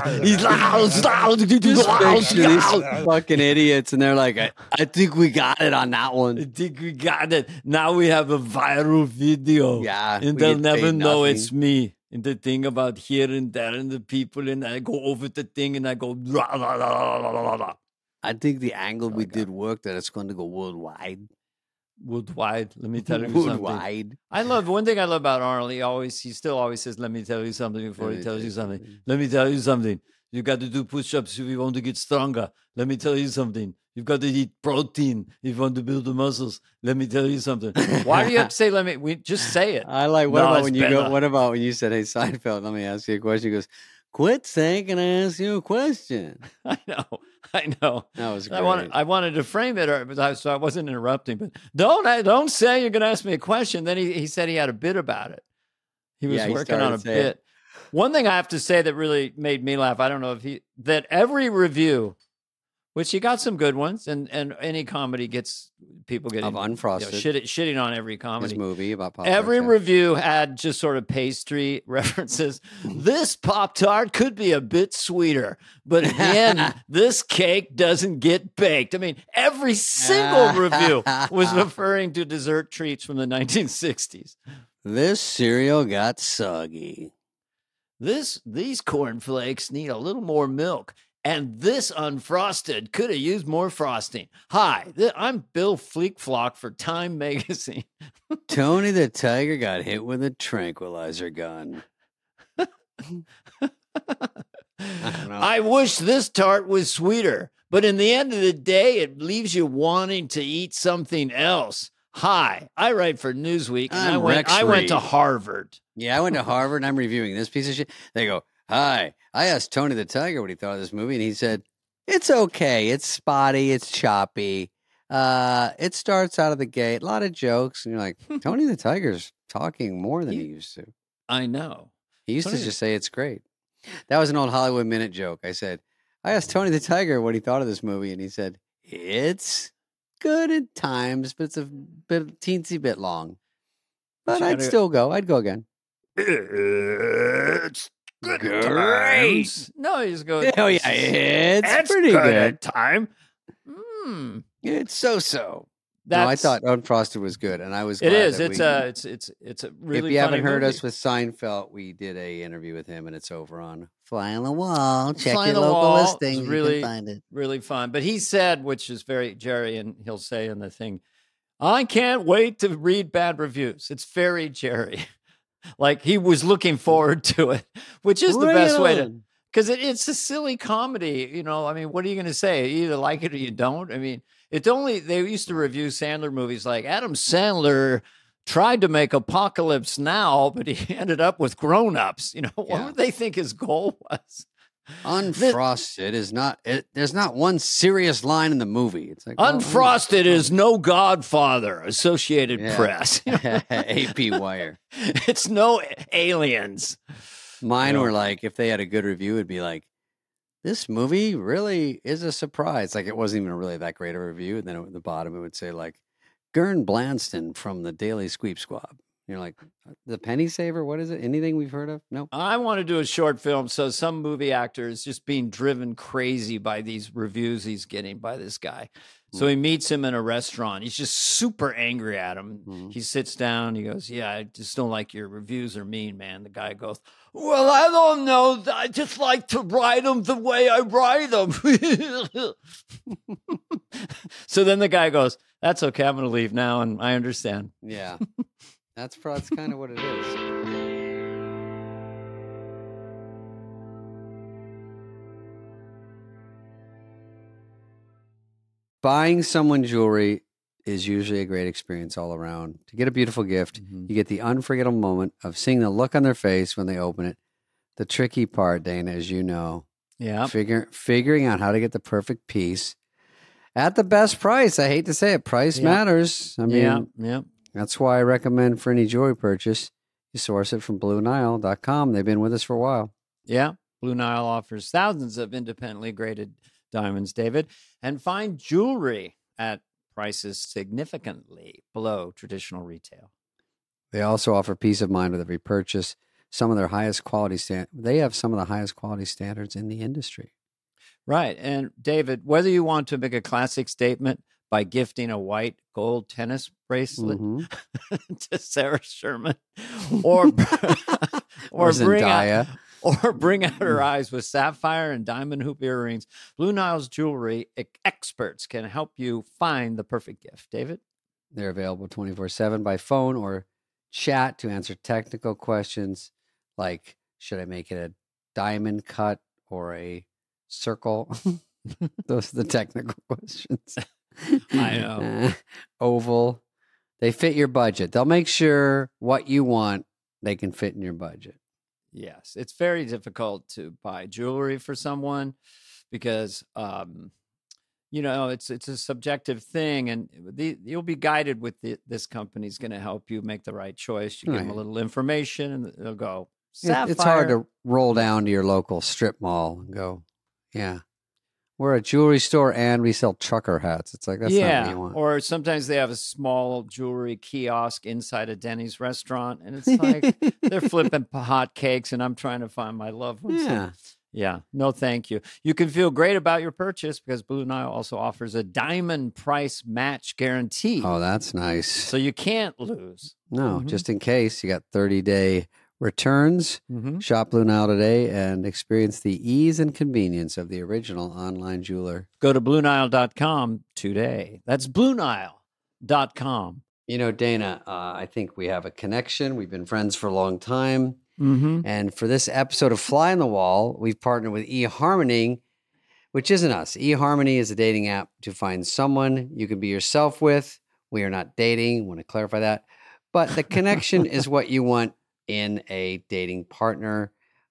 S2: picture these fucking idiots, and they're like, I think we got it on that
S1: I
S2: one.
S1: think we got it. Now we have a viral video.
S2: Yeah,
S1: And
S2: we
S1: they'll
S2: get
S1: never
S2: paid
S1: know
S2: nothing.
S1: it's me. And the thing about here and there and the people, and I go over the thing and I go, la, la, la, la, la, la.
S2: I think the angle we did work that it's going to go worldwide.
S1: Worldwide. Let me tell you something.
S2: Worldwide.
S1: One thing I love about Arnold, he still always says, let me tell you something before he tells you something. Let me tell you something. You got to do push-ups if you want to get stronger. Let me tell you something. You've got to eat protein if you want to build the muscles. Let me tell you something. Why do you have to say, we just say it?
S2: I like,
S1: No, it's better.
S2: what about when you said, hey, Seinfeld, let me ask you a question? He goes, quit saying, can I ask you a question?
S1: I know.
S2: That was great.
S1: I wanted to frame it, so I wasn't interrupting. But don't say you're going to ask me a question. Then he said he had a bit about it. He was working on a bit. One thing I have to say that really made me laugh. I don't know that every review Which you got some good ones, and any comedy gets people getting
S2: Of Unfrosted.
S1: shitting on every
S2: His
S1: comedy.
S2: movie about Pop
S1: Every
S2: Tarts,
S1: review had just sort of pastry references. This Pop Tart could be a bit sweeter, but in the end, this cake doesn't get baked. I mean, every single review was referring to dessert treats from the 1960s.
S2: This cereal got soggy.
S1: These cornflakes need a little more milk. And this Unfrosted could have used more frosting. Hi, I'm Bill Fleekflock for Time Magazine.
S2: Tony the Tiger got hit with a tranquilizer gun.
S1: I wish this tart was sweeter, but in the end of the day, it leaves you wanting to eat something else. Hi, I write for Newsweek, and I went to Harvard.
S2: Yeah, I went to Harvard, and I'm reviewing this piece of shit. They go, hi, I asked Tony the Tiger what he thought of this movie, and he said, it's okay. It's spotty. It's choppy. It starts out of the gate. A lot of jokes. And you're like, Tony the Tiger's talking more than he used to.
S1: I know.
S2: He used to just say it's great. That was an old Hollywood Minute joke. I said, I asked Tony the Tiger what he thought of this movie, and he said, it's good at times, but it's a teensy bit long. But I'd still go. I'd go again.
S1: It's good times. No, you just go.
S2: Oh yeah, it's pretty
S1: good
S2: good.
S1: at time.
S2: It's so. No, I thought Unfrosted was good, and I was. Glad
S1: it is.
S2: That
S1: It's a really.
S2: If you haven't heard
S1: movie.
S2: us with Seinfeld, we did a interview with him, and it's over on Fly on the Wall. Check
S1: Fly on
S2: your
S1: the
S2: local
S1: Wall
S2: listing.
S1: is really,
S2: you can find it.
S1: Really fun. But he said, which is very Jerry, and he'll say in the thing, I can't wait to read bad reviews. It's very Jerry. Like he was looking forward to it, which is the best way to, because it's a silly comedy. You know, I mean, what are you going to say? You either like it or you don't. I mean, they used to review Sandler movies like Adam Sandler tried to make Apocalypse Now, but he ended up with Grown Ups. You know, what would they think his goal was?
S2: Unfrosted is not. There's not one serious line in the movie. It's like
S1: Unfrosted is no Godfather. Associated Press. You know?
S2: AP Wire.
S1: It's no Aliens.
S2: Mine were like, if they had a good review, it'd be like, this movie really is a surprise. Like it wasn't even really that great a review. And then at the bottom, it would say like, Gern Blanston from the Daily Squeep Squab. You're like, the Penny Saver? What is it? Anything we've heard of? No.
S1: I want to do a short film. So some movie actor is just being driven crazy by these reviews he's getting by this guy. So he meets him in a restaurant. He's just super angry at him. He sits down. He goes, yeah, I just don't like your reviews are mean, man. The guy goes, well, I don't know. I just like to write them the way I write them. So then the guy goes, that's okay. I'm going to leave now. And I understand.
S2: Yeah. That's kind of what it is. Buying someone jewelry is usually a great experience all around. To get a beautiful gift, you get the unforgettable moment of seeing the look on their face when they open it. The tricky part, Dana, as you know, figuring out how to get the perfect piece at the best price. I hate to say it, price matters. I mean, that's why I recommend for any jewelry purchase, you source it from BlueNile.com. They've been with us for a while.
S1: Yeah. Blue Nile offers thousands of independently graded diamonds, David, and find jewelry at prices significantly below traditional retail.
S2: They also offer peace of mind with every purchase. They have some of the highest quality standards in the industry.
S1: Right. And David, whether you want to make a classic statement by gifting a white gold tennis bracelet to Sarah Sherman or bring out her eyes with sapphire and diamond hoop earrings, Blue Nile's jewelry experts can help you find the perfect gift. David?
S2: They're available 24/7 by phone or chat to answer technical questions like, should I make it a diamond cut or a circle? Those are the technical questions.
S1: I know.
S2: Oval. They fit your budget. They'll make sure what you want, they can fit in your budget.
S1: Yes. It's very difficult to buy jewelry for someone because, it's a subjective thing, and you'll be guided with this company's going to help you make the right choice. You give them a little information, and they'll go, sapphire.
S2: It's hard to roll down to your local strip mall and go, yeah. We're a jewelry store and we sell trucker hats. It's like, that's not what you want.
S1: Or sometimes they have a small jewelry kiosk inside a Denny's restaurant, and it's like they're flipping hot cakes, and I'm trying to find my loved ones.
S2: Yeah.
S1: Yeah, no, thank you. You can feel great about your purchase because Blue Nile also offers a diamond price match guarantee.
S2: Oh, that's nice.
S1: So you can't lose.
S2: No, just in case, you got 30-day returns. Shop Blue Nile today and experience the ease and convenience of the original online jeweler.
S1: Go to BlueNile.com today. That's BlueNile.com.
S2: You know, Dana, I think we have a connection. We've been friends for a long time. And for this episode of Fly on the Wall, we've partnered with eHarmony, which isn't us. eHarmony is a dating app to find someone you can be yourself with. We are not dating. I want to clarify that. But the connection is what you want in a dating partner.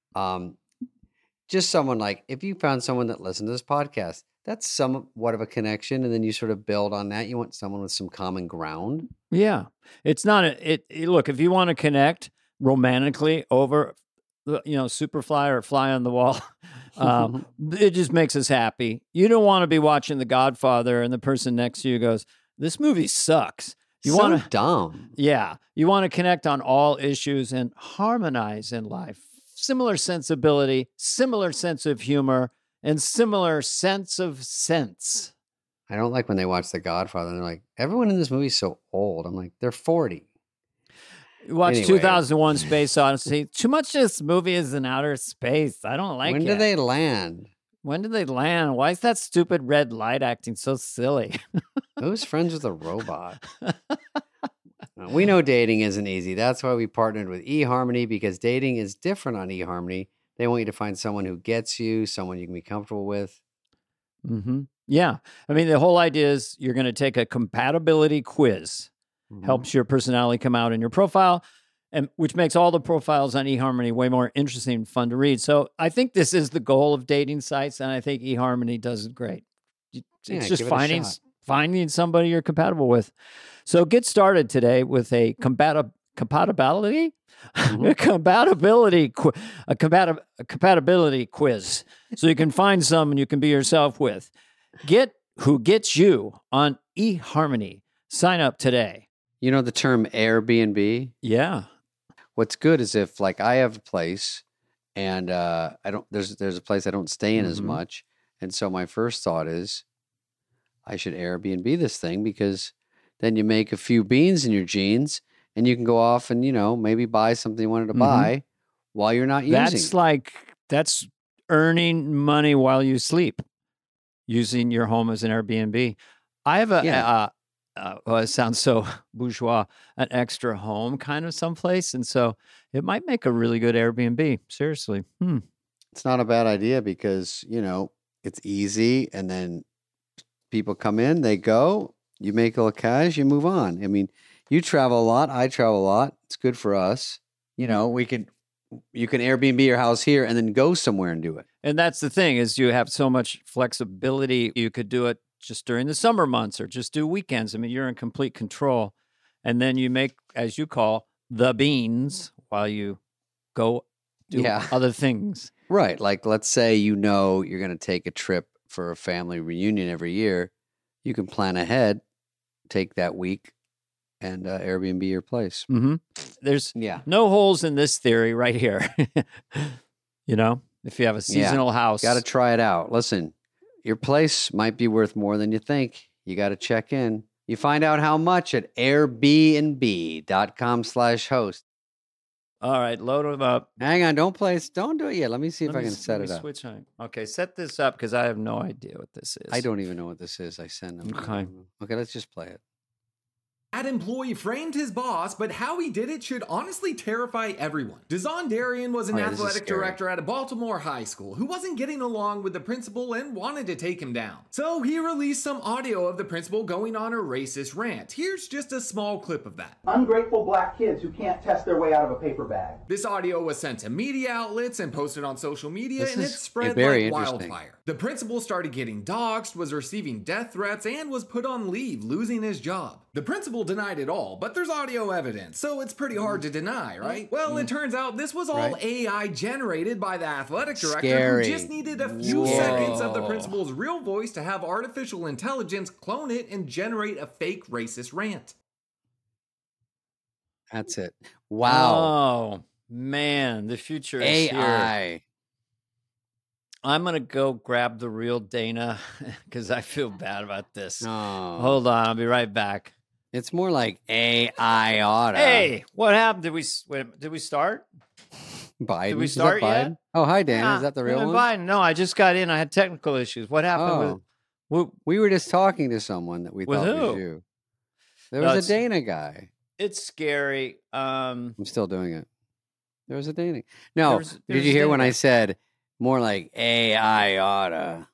S2: Just someone like, if you found someone that listened to this podcast, that's somewhat of a connection. And then you sort of build on that. You want someone with some common ground.
S1: Yeah. It's not look, if you want to connect romantically over, Superfly or Fly on the Wall, it just makes us happy. You don't want to be watching The Godfather and the person next to you goes, this movie sucks. You want to
S2: dumb.
S1: Yeah. You want to connect on all issues and harmonize in life. Similar sensibility, similar sense of humor, and similar sense of sense.
S2: I don't like when they watch The Godfather and they're like, everyone in this movie is so old. I'm like, they're 40.
S1: You watch
S2: Anyway.
S1: 2001 Space Odyssey. Too much of this movie is in outer space. I don't like it.
S2: When do they land?
S1: When did they land? Why is that stupid red light acting so silly?
S2: Who's friends with a robot? We know dating isn't easy. That's why we partnered with eHarmony, because dating is different on eHarmony. They want you to find someone who gets you, someone you can be comfortable with.
S1: Yeah. I mean, the whole idea is you're going to take a compatibility quiz. Helps your personality come out in your profile, and which makes all the profiles on eHarmony way more interesting and fun to read. So I think this is the goal of dating sites, and I think eHarmony does it great. It's just finding somebody you're compatible with. So get started today with a compatibility quiz, so you can find someone you can be yourself with. Get who gets you on eHarmony. Sign up today.
S2: You know the term Airbnb?
S1: Yeah.
S2: What's good is if, like, I have a place and there's a place I don't stay in as much. And so my first thought is I should Airbnb this thing, because then you make a few beans in your jeans and you can go off and, maybe buy something you wanted to buy while you're not using.
S1: That's earning money while you sleep, using your home as an Airbnb. I have it sounds so bourgeois, an extra home kind of someplace. And so it might make a really good Airbnb. Seriously.
S2: It's not a bad idea because, it's easy. And then people come in, they go, you make a little cash, you move on. I mean, you travel a lot. I travel a lot. It's good for us. You can Airbnb your house here and then go somewhere and do it.
S1: And that's the thing, is you have so much flexibility. You could do it just during the summer months or just do weekends. I mean, you're in complete control. And then you make, as you call, the beans while you go do other things.
S2: Right. Like, let's say you're going to take a trip for a family reunion every year. You can plan ahead, take that week, and Airbnb your place.
S1: There's no holes in this theory right here. If you have a seasonal house.
S2: Got to try it out. Listen. Your place might be worth more than you think. You got to check in. You find out how much at airbnb.com/host.
S1: All right, load them up.
S2: Hang on, don't do it yet. Let me see if I can set it up.
S1: Switch on. Okay, set this up because I have no idea what this is.
S2: I don't even know what this is. I send them. Okay, let's just play it.
S4: That employee framed his boss, but how he did it should honestly terrify everyone. Dazon Darian was an athletic director at a Baltimore high school who wasn't getting along with the principal and wanted to take him down. So he released some audio of the principal going on a racist rant. Here's just a small clip of that.
S6: Ungrateful black kids who can't test their way out of a paper bag.
S4: This audio was sent to media outlets and posted on social media, and it spread like wildfire. The principal started getting doxxed, was receiving death threats, and was put on leave, losing his job. The principal denied it all, but there's audio evidence, so it's pretty hard to deny, right? Well, it turns out this was all AI generated by the athletic director who just needed a few seconds of the principal's real voice to have artificial intelligence clone it and generate a fake racist rant.
S2: That's it. Wow.
S1: Oh, man, the future is
S2: AI.
S1: here. I'm going to go grab the real Dana because I feel bad about this.
S2: Oh.
S1: Hold on, I'll be right back.
S2: It's more like AI oughta.
S1: Hey, what happened? Did we start?
S2: Biden.
S1: Did we
S2: Is that
S1: start yet?
S2: Biden? Oh, hi, Dan.
S1: Yeah,
S2: Is that the real one?
S1: Biden. No, I just got in. I had technical issues. What happened with
S2: We were just talking to someone that we
S1: With
S2: thought was
S1: who?
S2: you. There
S1: No,
S2: was a Dana guy.
S1: It's scary.
S2: I'm still doing it. There was a Dana. No,
S1: There's
S2: did you hear
S1: Dana
S2: when
S1: guy.
S2: I said more like AI oughta?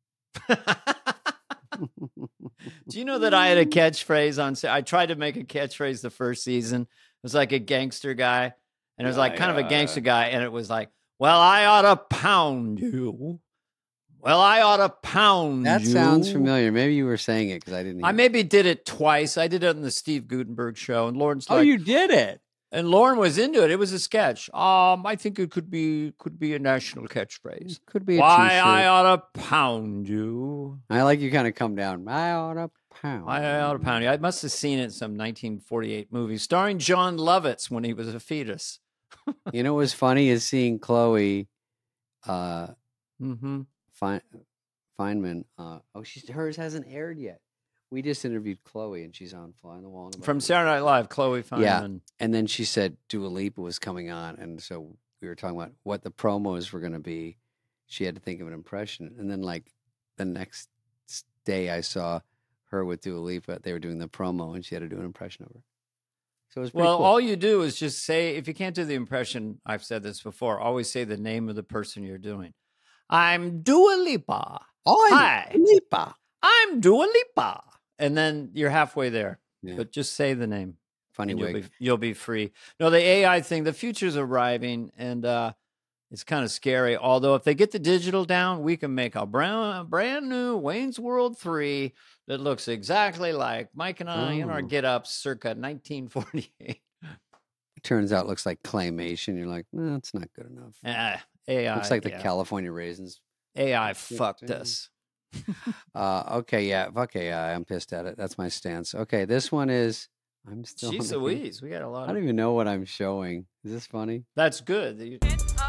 S1: Do you know that I had a catchphrase on? I tried to make a catchphrase the first season. It was like a gangster guy, and it was like kind of a gangster guy, and it was like, "Well, I ought to pound you. Well, I ought to pound
S2: That
S1: you."
S2: sounds familiar. Maybe you were saying it because I didn't hear
S1: I maybe did it twice. I did it on the Steve Gutenberg show, and Lauren's
S2: Oh,
S1: like,
S2: you did it.
S1: and Lauren was into it. It was a sketch. I think it could be a national catchphrase.
S2: Could be a
S1: Why
S2: t-shirt.
S1: I ought to pound you.
S2: I like you kind of come down. I oughta pound.
S1: Why I ought to pound you. I must have seen it in some 1948 movie starring John Lovitz when he was a fetus.
S2: You know what was funny is seeing Chloe
S1: Mm-hmm.
S2: Feynman. Hers hasn't aired yet. We just interviewed Chloe, and she's on Fly on the Wall. in about
S1: From
S2: 4
S1: Saturday Night Live, Chloe Feynman.
S2: Yeah. And then she said Dua Lipa was coming on, and so we were talking about what the promos were going to be. She had to think of an impression, and then like the next day, I saw her with Dua Lipa. They were doing the promo, and she had to do an impression of her. So it was pretty
S1: Well,
S2: cool.
S1: all you do is just say, if you can't do the impression, I've said this before, always say the name of the person you're doing. I'm Dua Lipa. Hi.
S2: Lipa.
S1: I'm Dua Lipa. And then you're halfway there.
S2: Yeah.
S1: But just say the name.
S2: Funny
S1: and
S2: wig.
S1: you'll be free. No, the AI thing, the future's arriving, and it's kind of scary. Although if they get the digital down, we can make a brand new Wayne's World 3 that looks exactly like Mike and I in our
S2: Oh.
S1: get-ups circa 1948.
S2: It turns out it looks like claymation. You're like, no, it's not good enough.
S1: AI.
S2: Looks like the
S1: yeah.
S2: California raisins.
S1: AI fucked us.
S2: Okay, yeah, fuck AI. I'm pissed at it. That's my stance. Okay, this one is. I'm still.
S1: Jeez
S2: on the-
S1: Louise, we got a lot
S2: I
S1: of...
S2: don't even know what I'm showing. Is this funny?
S1: That's good. You-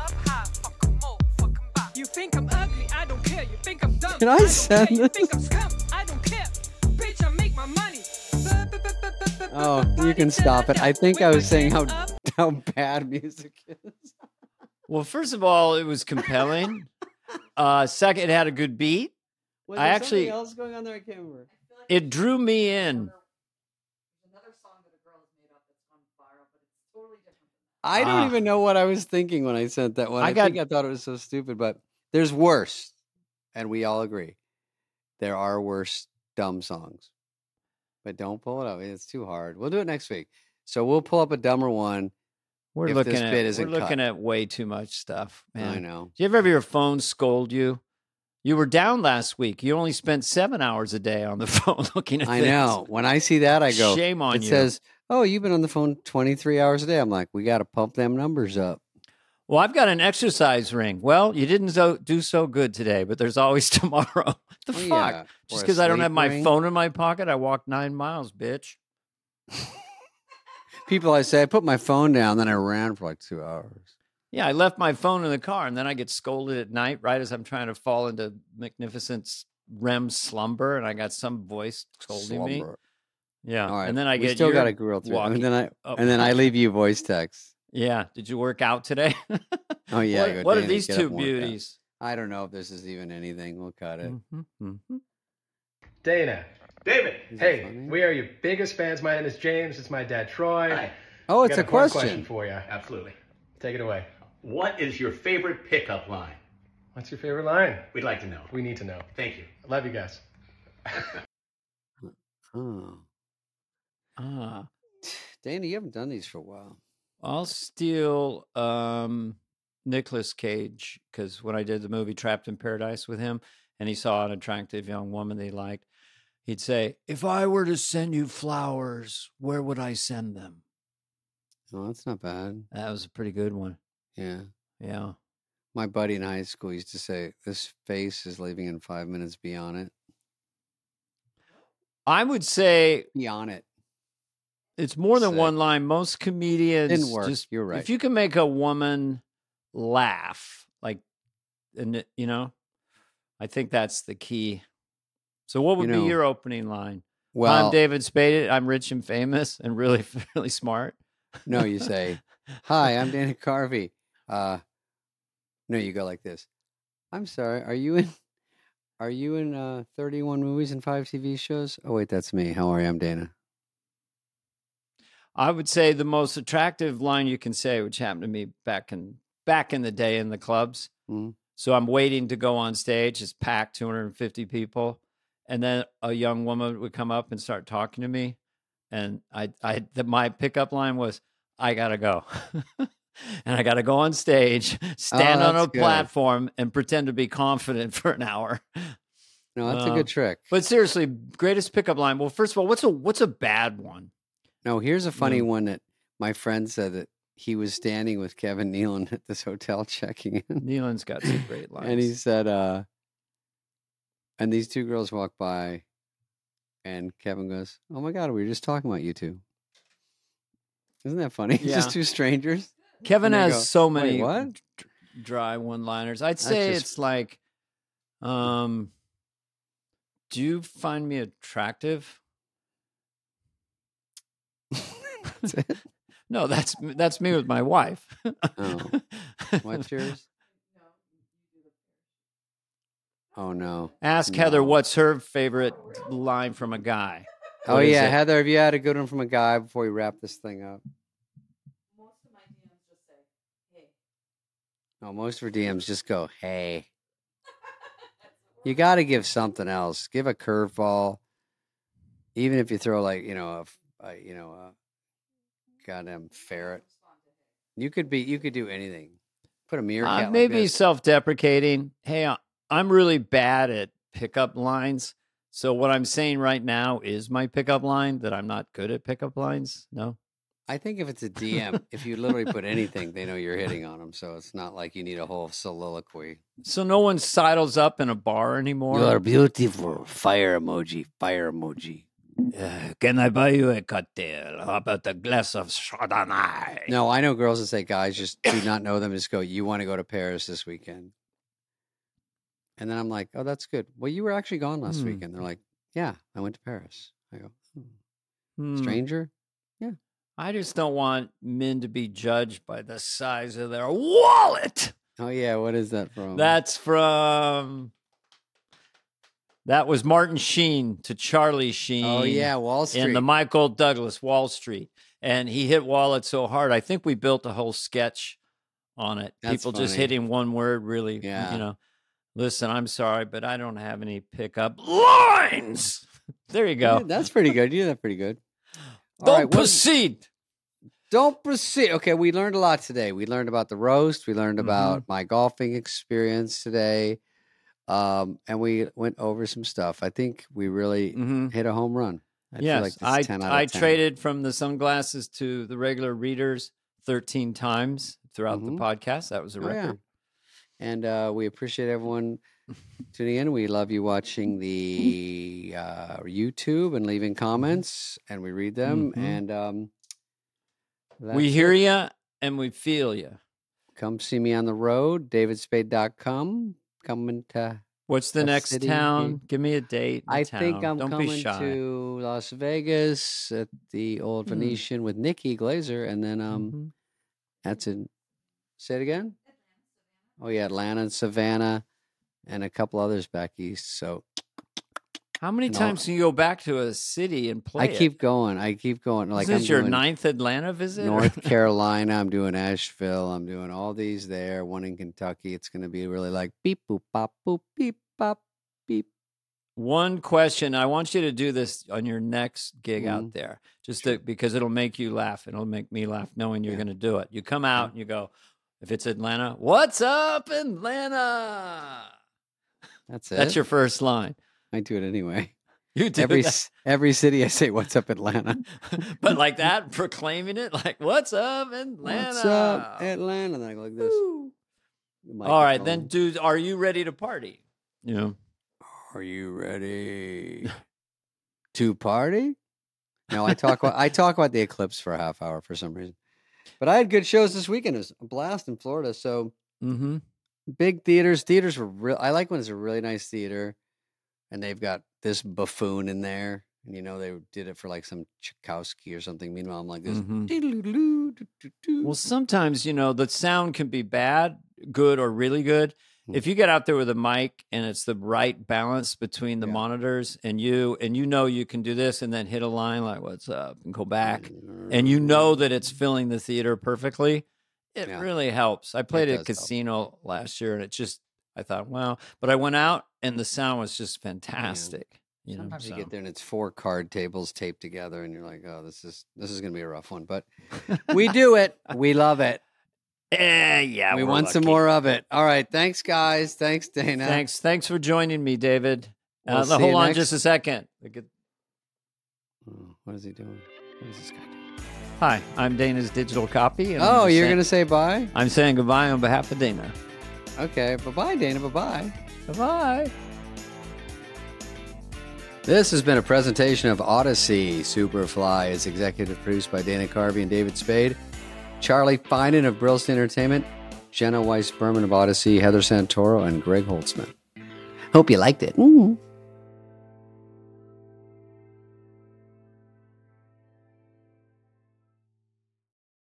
S7: You think I'm ugly, I don't care. You think I'm dumb,
S2: Can I
S7: don't
S2: send
S7: care. You
S2: this?
S7: think I'm scum, I don't care. Bitch, I make my money.
S2: Oh, you can stop it. I think I was saying how bad music is.
S1: Well, first of all, it was compelling. Second, it had a good beat.
S2: Was
S1: I
S2: there
S1: actually-
S2: something else going on there? I can't remember.
S1: It drew me in.
S2: I don't even know what I was thinking when I sent that one.
S1: I
S2: I
S1: got-
S2: think I thought it was so stupid, but there's worse, and we all agree there are worse dumb songs. But don't pull it up; it's too hard. We'll do it next week. So we'll pull up a dumber one.
S1: We're
S2: If
S1: looking
S2: this
S1: at
S2: bit isn't
S1: we're looking
S2: cut.
S1: at way too much stuff, man.
S2: I know.
S1: Do you ever have your phone scold you? You were down last week. You only spent 7 hours a day on the phone looking at
S2: I
S1: things.
S2: know. When I see that, I go.
S1: Shame on
S2: it
S1: you.
S2: says, "Oh, you've been on the phone 23 hours a day." I'm like, we got to pump them numbers up.
S1: Well, I've got an exercise ring. Well, you didn't do so good today, but there's always tomorrow. The
S2: Oh,
S1: fuck?
S2: yeah.
S1: Just
S2: Or a
S1: because I don't
S2: sleep
S1: have my
S2: ring.
S1: phone in my pocket, I walked 9 miles, bitch.
S2: People, I say, I put my phone down, then I ran for like 2 hours.
S1: Yeah, I left my phone in the car, and then I get scolded at night, right as I'm trying to fall into magnificent REM slumber, and I got some voice scolding me.
S2: Slumber.
S1: Yeah,
S2: All right.
S1: and then I
S2: we
S1: get
S2: still
S1: your
S2: got to grill through.
S1: walkie-
S2: And then I leave you voice text.
S1: Yeah, did you work out today?
S2: Oh yeah. I go,
S1: What are
S2: "Danny,
S1: these
S2: get up
S1: two
S2: and work out."
S1: beauties?
S2: I don't know if this is even anything. We'll cut it.
S1: Mhm, mhm.
S8: Dana.
S6: David.
S2: Is it
S8: Hey,
S2: funny?
S8: we are your biggest fans. My name is James. It's my dad, Troy.
S6: Hi.
S2: Oh,
S8: I
S2: it's
S8: got
S2: a
S8: one
S2: question.
S8: for you.
S6: Absolutely.
S8: Take it away.
S6: What is your favorite pickup line?
S8: What's your favorite line?
S6: We'd like to know.
S8: We need to know.
S6: Thank you.
S8: Love you guys.
S2: Oh,
S1: Ah,
S2: Danny, you haven't done these for a while.
S1: I'll steal Nicolas Cage because when I did the movie Trapped in Paradise with him, and he saw an attractive young woman that he liked, He'd say, "If I were to send you flowers, where would I send them?"
S2: Oh, that's not bad.
S1: That was a pretty good one.
S2: Yeah.
S1: Yeah.
S2: My buddy in high school used to say, "This face is leaving in 5 minutes. Be on it."
S1: I would say
S2: Be on it.
S1: it's more than
S2: Sick.
S1: one line. Most comedians
S2: Didn't work.
S1: just,
S2: You're right.
S1: if you can make a woman laugh, like, and you know, I think that's the key. So what would
S2: You
S1: be
S2: know,
S1: your opening line?
S2: Well,
S1: I'm David Spade. I'm rich and famous and really, really smart.
S2: no, you say, "Hi, I'm Dana Carvey." No, you go like this. "I'm sorry. Are you in 31 movies and 5 TV shows?" "Oh wait, that's me. How are you? I'm Dana."
S1: I would say the most attractive line you can say, which happened to me back in the day in the clubs.
S2: Mhm.
S1: So I'm waiting to go on stage. It's packed, 250 people, and then a young woman would come up and start talking to me, and my pickup line was, "I gotta go," and I gotta go on stage, stand on a
S2: that's good.
S1: platform, and pretend to be confident for an hour.
S2: No, that's a good trick.
S1: But seriously, greatest pickup line. Well, first of all, what's a bad one?
S2: No, here's a funny one that my friend said that he was standing with Kevin Nealon at this hotel checking in.
S1: Nealon's got some great lines.
S2: And he said, and these two girls walk by, and Kevin goes, "Oh my God, we were just talking about you two." Isn't that funny?
S1: Yeah.
S2: Just two strangers.
S1: Kevin
S2: And they
S1: has
S2: go,
S1: so
S2: "Wait,
S1: many
S2: what?"
S1: dry one-liners. I'd say
S2: just-
S1: it's like, do you find me attractive?
S2: That's it?
S1: No, that's me with my wife.
S2: Oh. What's yours? Oh, no.
S1: Ask Heather
S2: No.
S1: what's her favorite line from a guy.
S2: Oh,
S1: What is
S2: yeah.
S1: it?
S2: Heather, have you had a good one from a guy before we wrap this thing up? No, most of her DMs just go, "Hey." You got to give something else. Give a curveball. Even if you throw like, a goddamn ferret. You could do anything. Put a meerkat like
S1: Maybe
S2: this.
S1: self-deprecating. Hey, I'm really bad at pickup lines. So what I'm saying right now is my pickup line, that I'm not good at pickup lines. No.
S2: I think if it's a DM, if you literally put anything, they know you're hitting on them. So it's not like you need a whole soliloquy.
S1: So no one sidles up in a bar anymore.
S2: You're beautiful. Fire emoji. Fire emoji.
S1: Can I buy you a cocktail? How about a glass of Chardonnay?
S2: No, I know girls that say guys just do not know them. Just go, "You want to go to Paris this weekend?" And then I'm like, "Oh, that's good. Well, you were actually gone last weekend." They're like, "Yeah, I went to Paris." I go, "Stranger?" Yeah.
S1: I just don't want men to be judged by the size of their wallet.
S2: Oh, yeah. What is that from?
S1: That was Martin Sheen to Charlie Sheen.
S2: Oh, yeah. Wall Street.
S1: In the Michael Douglas Wall Street. And he hit wallet so hard. I think we built a whole sketch on it.
S2: That's
S1: People just
S2: funny.
S1: hitting one word really,
S2: Yeah.
S1: Listen, I'm sorry, but I don't have any pickup lines. There you go.
S2: Yeah, that's pretty good. You did that pretty good. All
S1: Don't
S2: right, what-
S1: proceed.
S2: Don't proceed. Okay, we learned a lot today. We learned about the roast. We learned about my golfing experience today. And we went over some stuff. I think we really hit a home run. I feel
S1: Yes,
S2: like this is 10 out of 10.
S1: I traded from the sunglasses to the regular readers 13 times throughout the podcast. That was a record.
S2: And we appreciate everyone tuning in. We love you watching the YouTube and leaving comments, and we read them. And
S1: we hear you and we feel you.
S2: Come see me on the road, davidspade.com. Coming to
S1: What's the next
S2: city.
S1: town? Give me a date.
S2: I think I'm
S1: Don't
S2: coming
S1: be shy.
S2: to Las Vegas at the Old Venetian with Nikki Glazer, and then that's in. Say it again. Oh yeah, Atlanta and Savannah, and a couple others back east. So
S1: How many times can you go back to a city and play?
S2: I keep going. Like
S1: Is this your 9th Atlanta visit?
S2: North Carolina. I'm doing Asheville. I'm doing all these there. One in Kentucky. It's going to be really like beep boop pop boop beep pop beep.
S1: One question. I want you to do this on your next gig out there, because it'll make you laugh. It'll make me laugh knowing you're going to do it. You come out and you go, if it's Atlanta, what's up, Atlanta?
S2: That's it.
S1: That's your first line.
S2: I do it anyway.
S1: You do
S2: every
S1: that.
S2: every city I say, "What's up, Atlanta?"
S1: But like that, proclaiming it like, "What's up, Atlanta?
S2: What's up, Atlanta? And I go like this.
S1: All right, then, dude, are you ready to party? You know,
S2: Are you ready to party? No, I talk about the eclipse for a half hour for some reason. But I had good shows this weekend. It was a blast in Florida. So big theaters. Theaters were real. I like when it's a really nice theater, and they've got this buffoon in there, and they did it for like some Tchaikovsky or something. Meanwhile, I'm like this.
S1: Well, sometimes the sound can be bad, good, or really good. If you get out there with a mic and it's the right balance between the monitors and you can do this and then hit a line like "What's up" and go back, and that it's filling the theater perfectly, it really helps. I played at a casino last year, and I thought, wow, but I went out and the sound was just fantastic.
S2: Sometimes you get there and it's 4 card tables taped together, and you're like, oh, this is going to be a rough one, but we do it. We love it.
S1: Yeah,
S2: we want some more of it. All right, thanks, guys. Thanks, Dana.
S1: Thanks for joining me, David.
S2: Hold
S1: on just a second.
S2: What is he doing? What is this guy doing?
S1: Hi, I'm Dana's digital copy. And
S2: you're going to say bye?
S1: I'm saying goodbye on behalf of Dana.
S2: Okay, bye-bye, Dana. Bye-bye.
S1: Bye-bye.
S2: This has been a presentation of Odyssey. Superfly is executive produced by Dana Carvey and David Spade. Charlie Finan of Brillstein Entertainment, Jenna Weiss-Berman of Odyssey, Heather Santoro, and Greg Holtzman. Hope you liked it.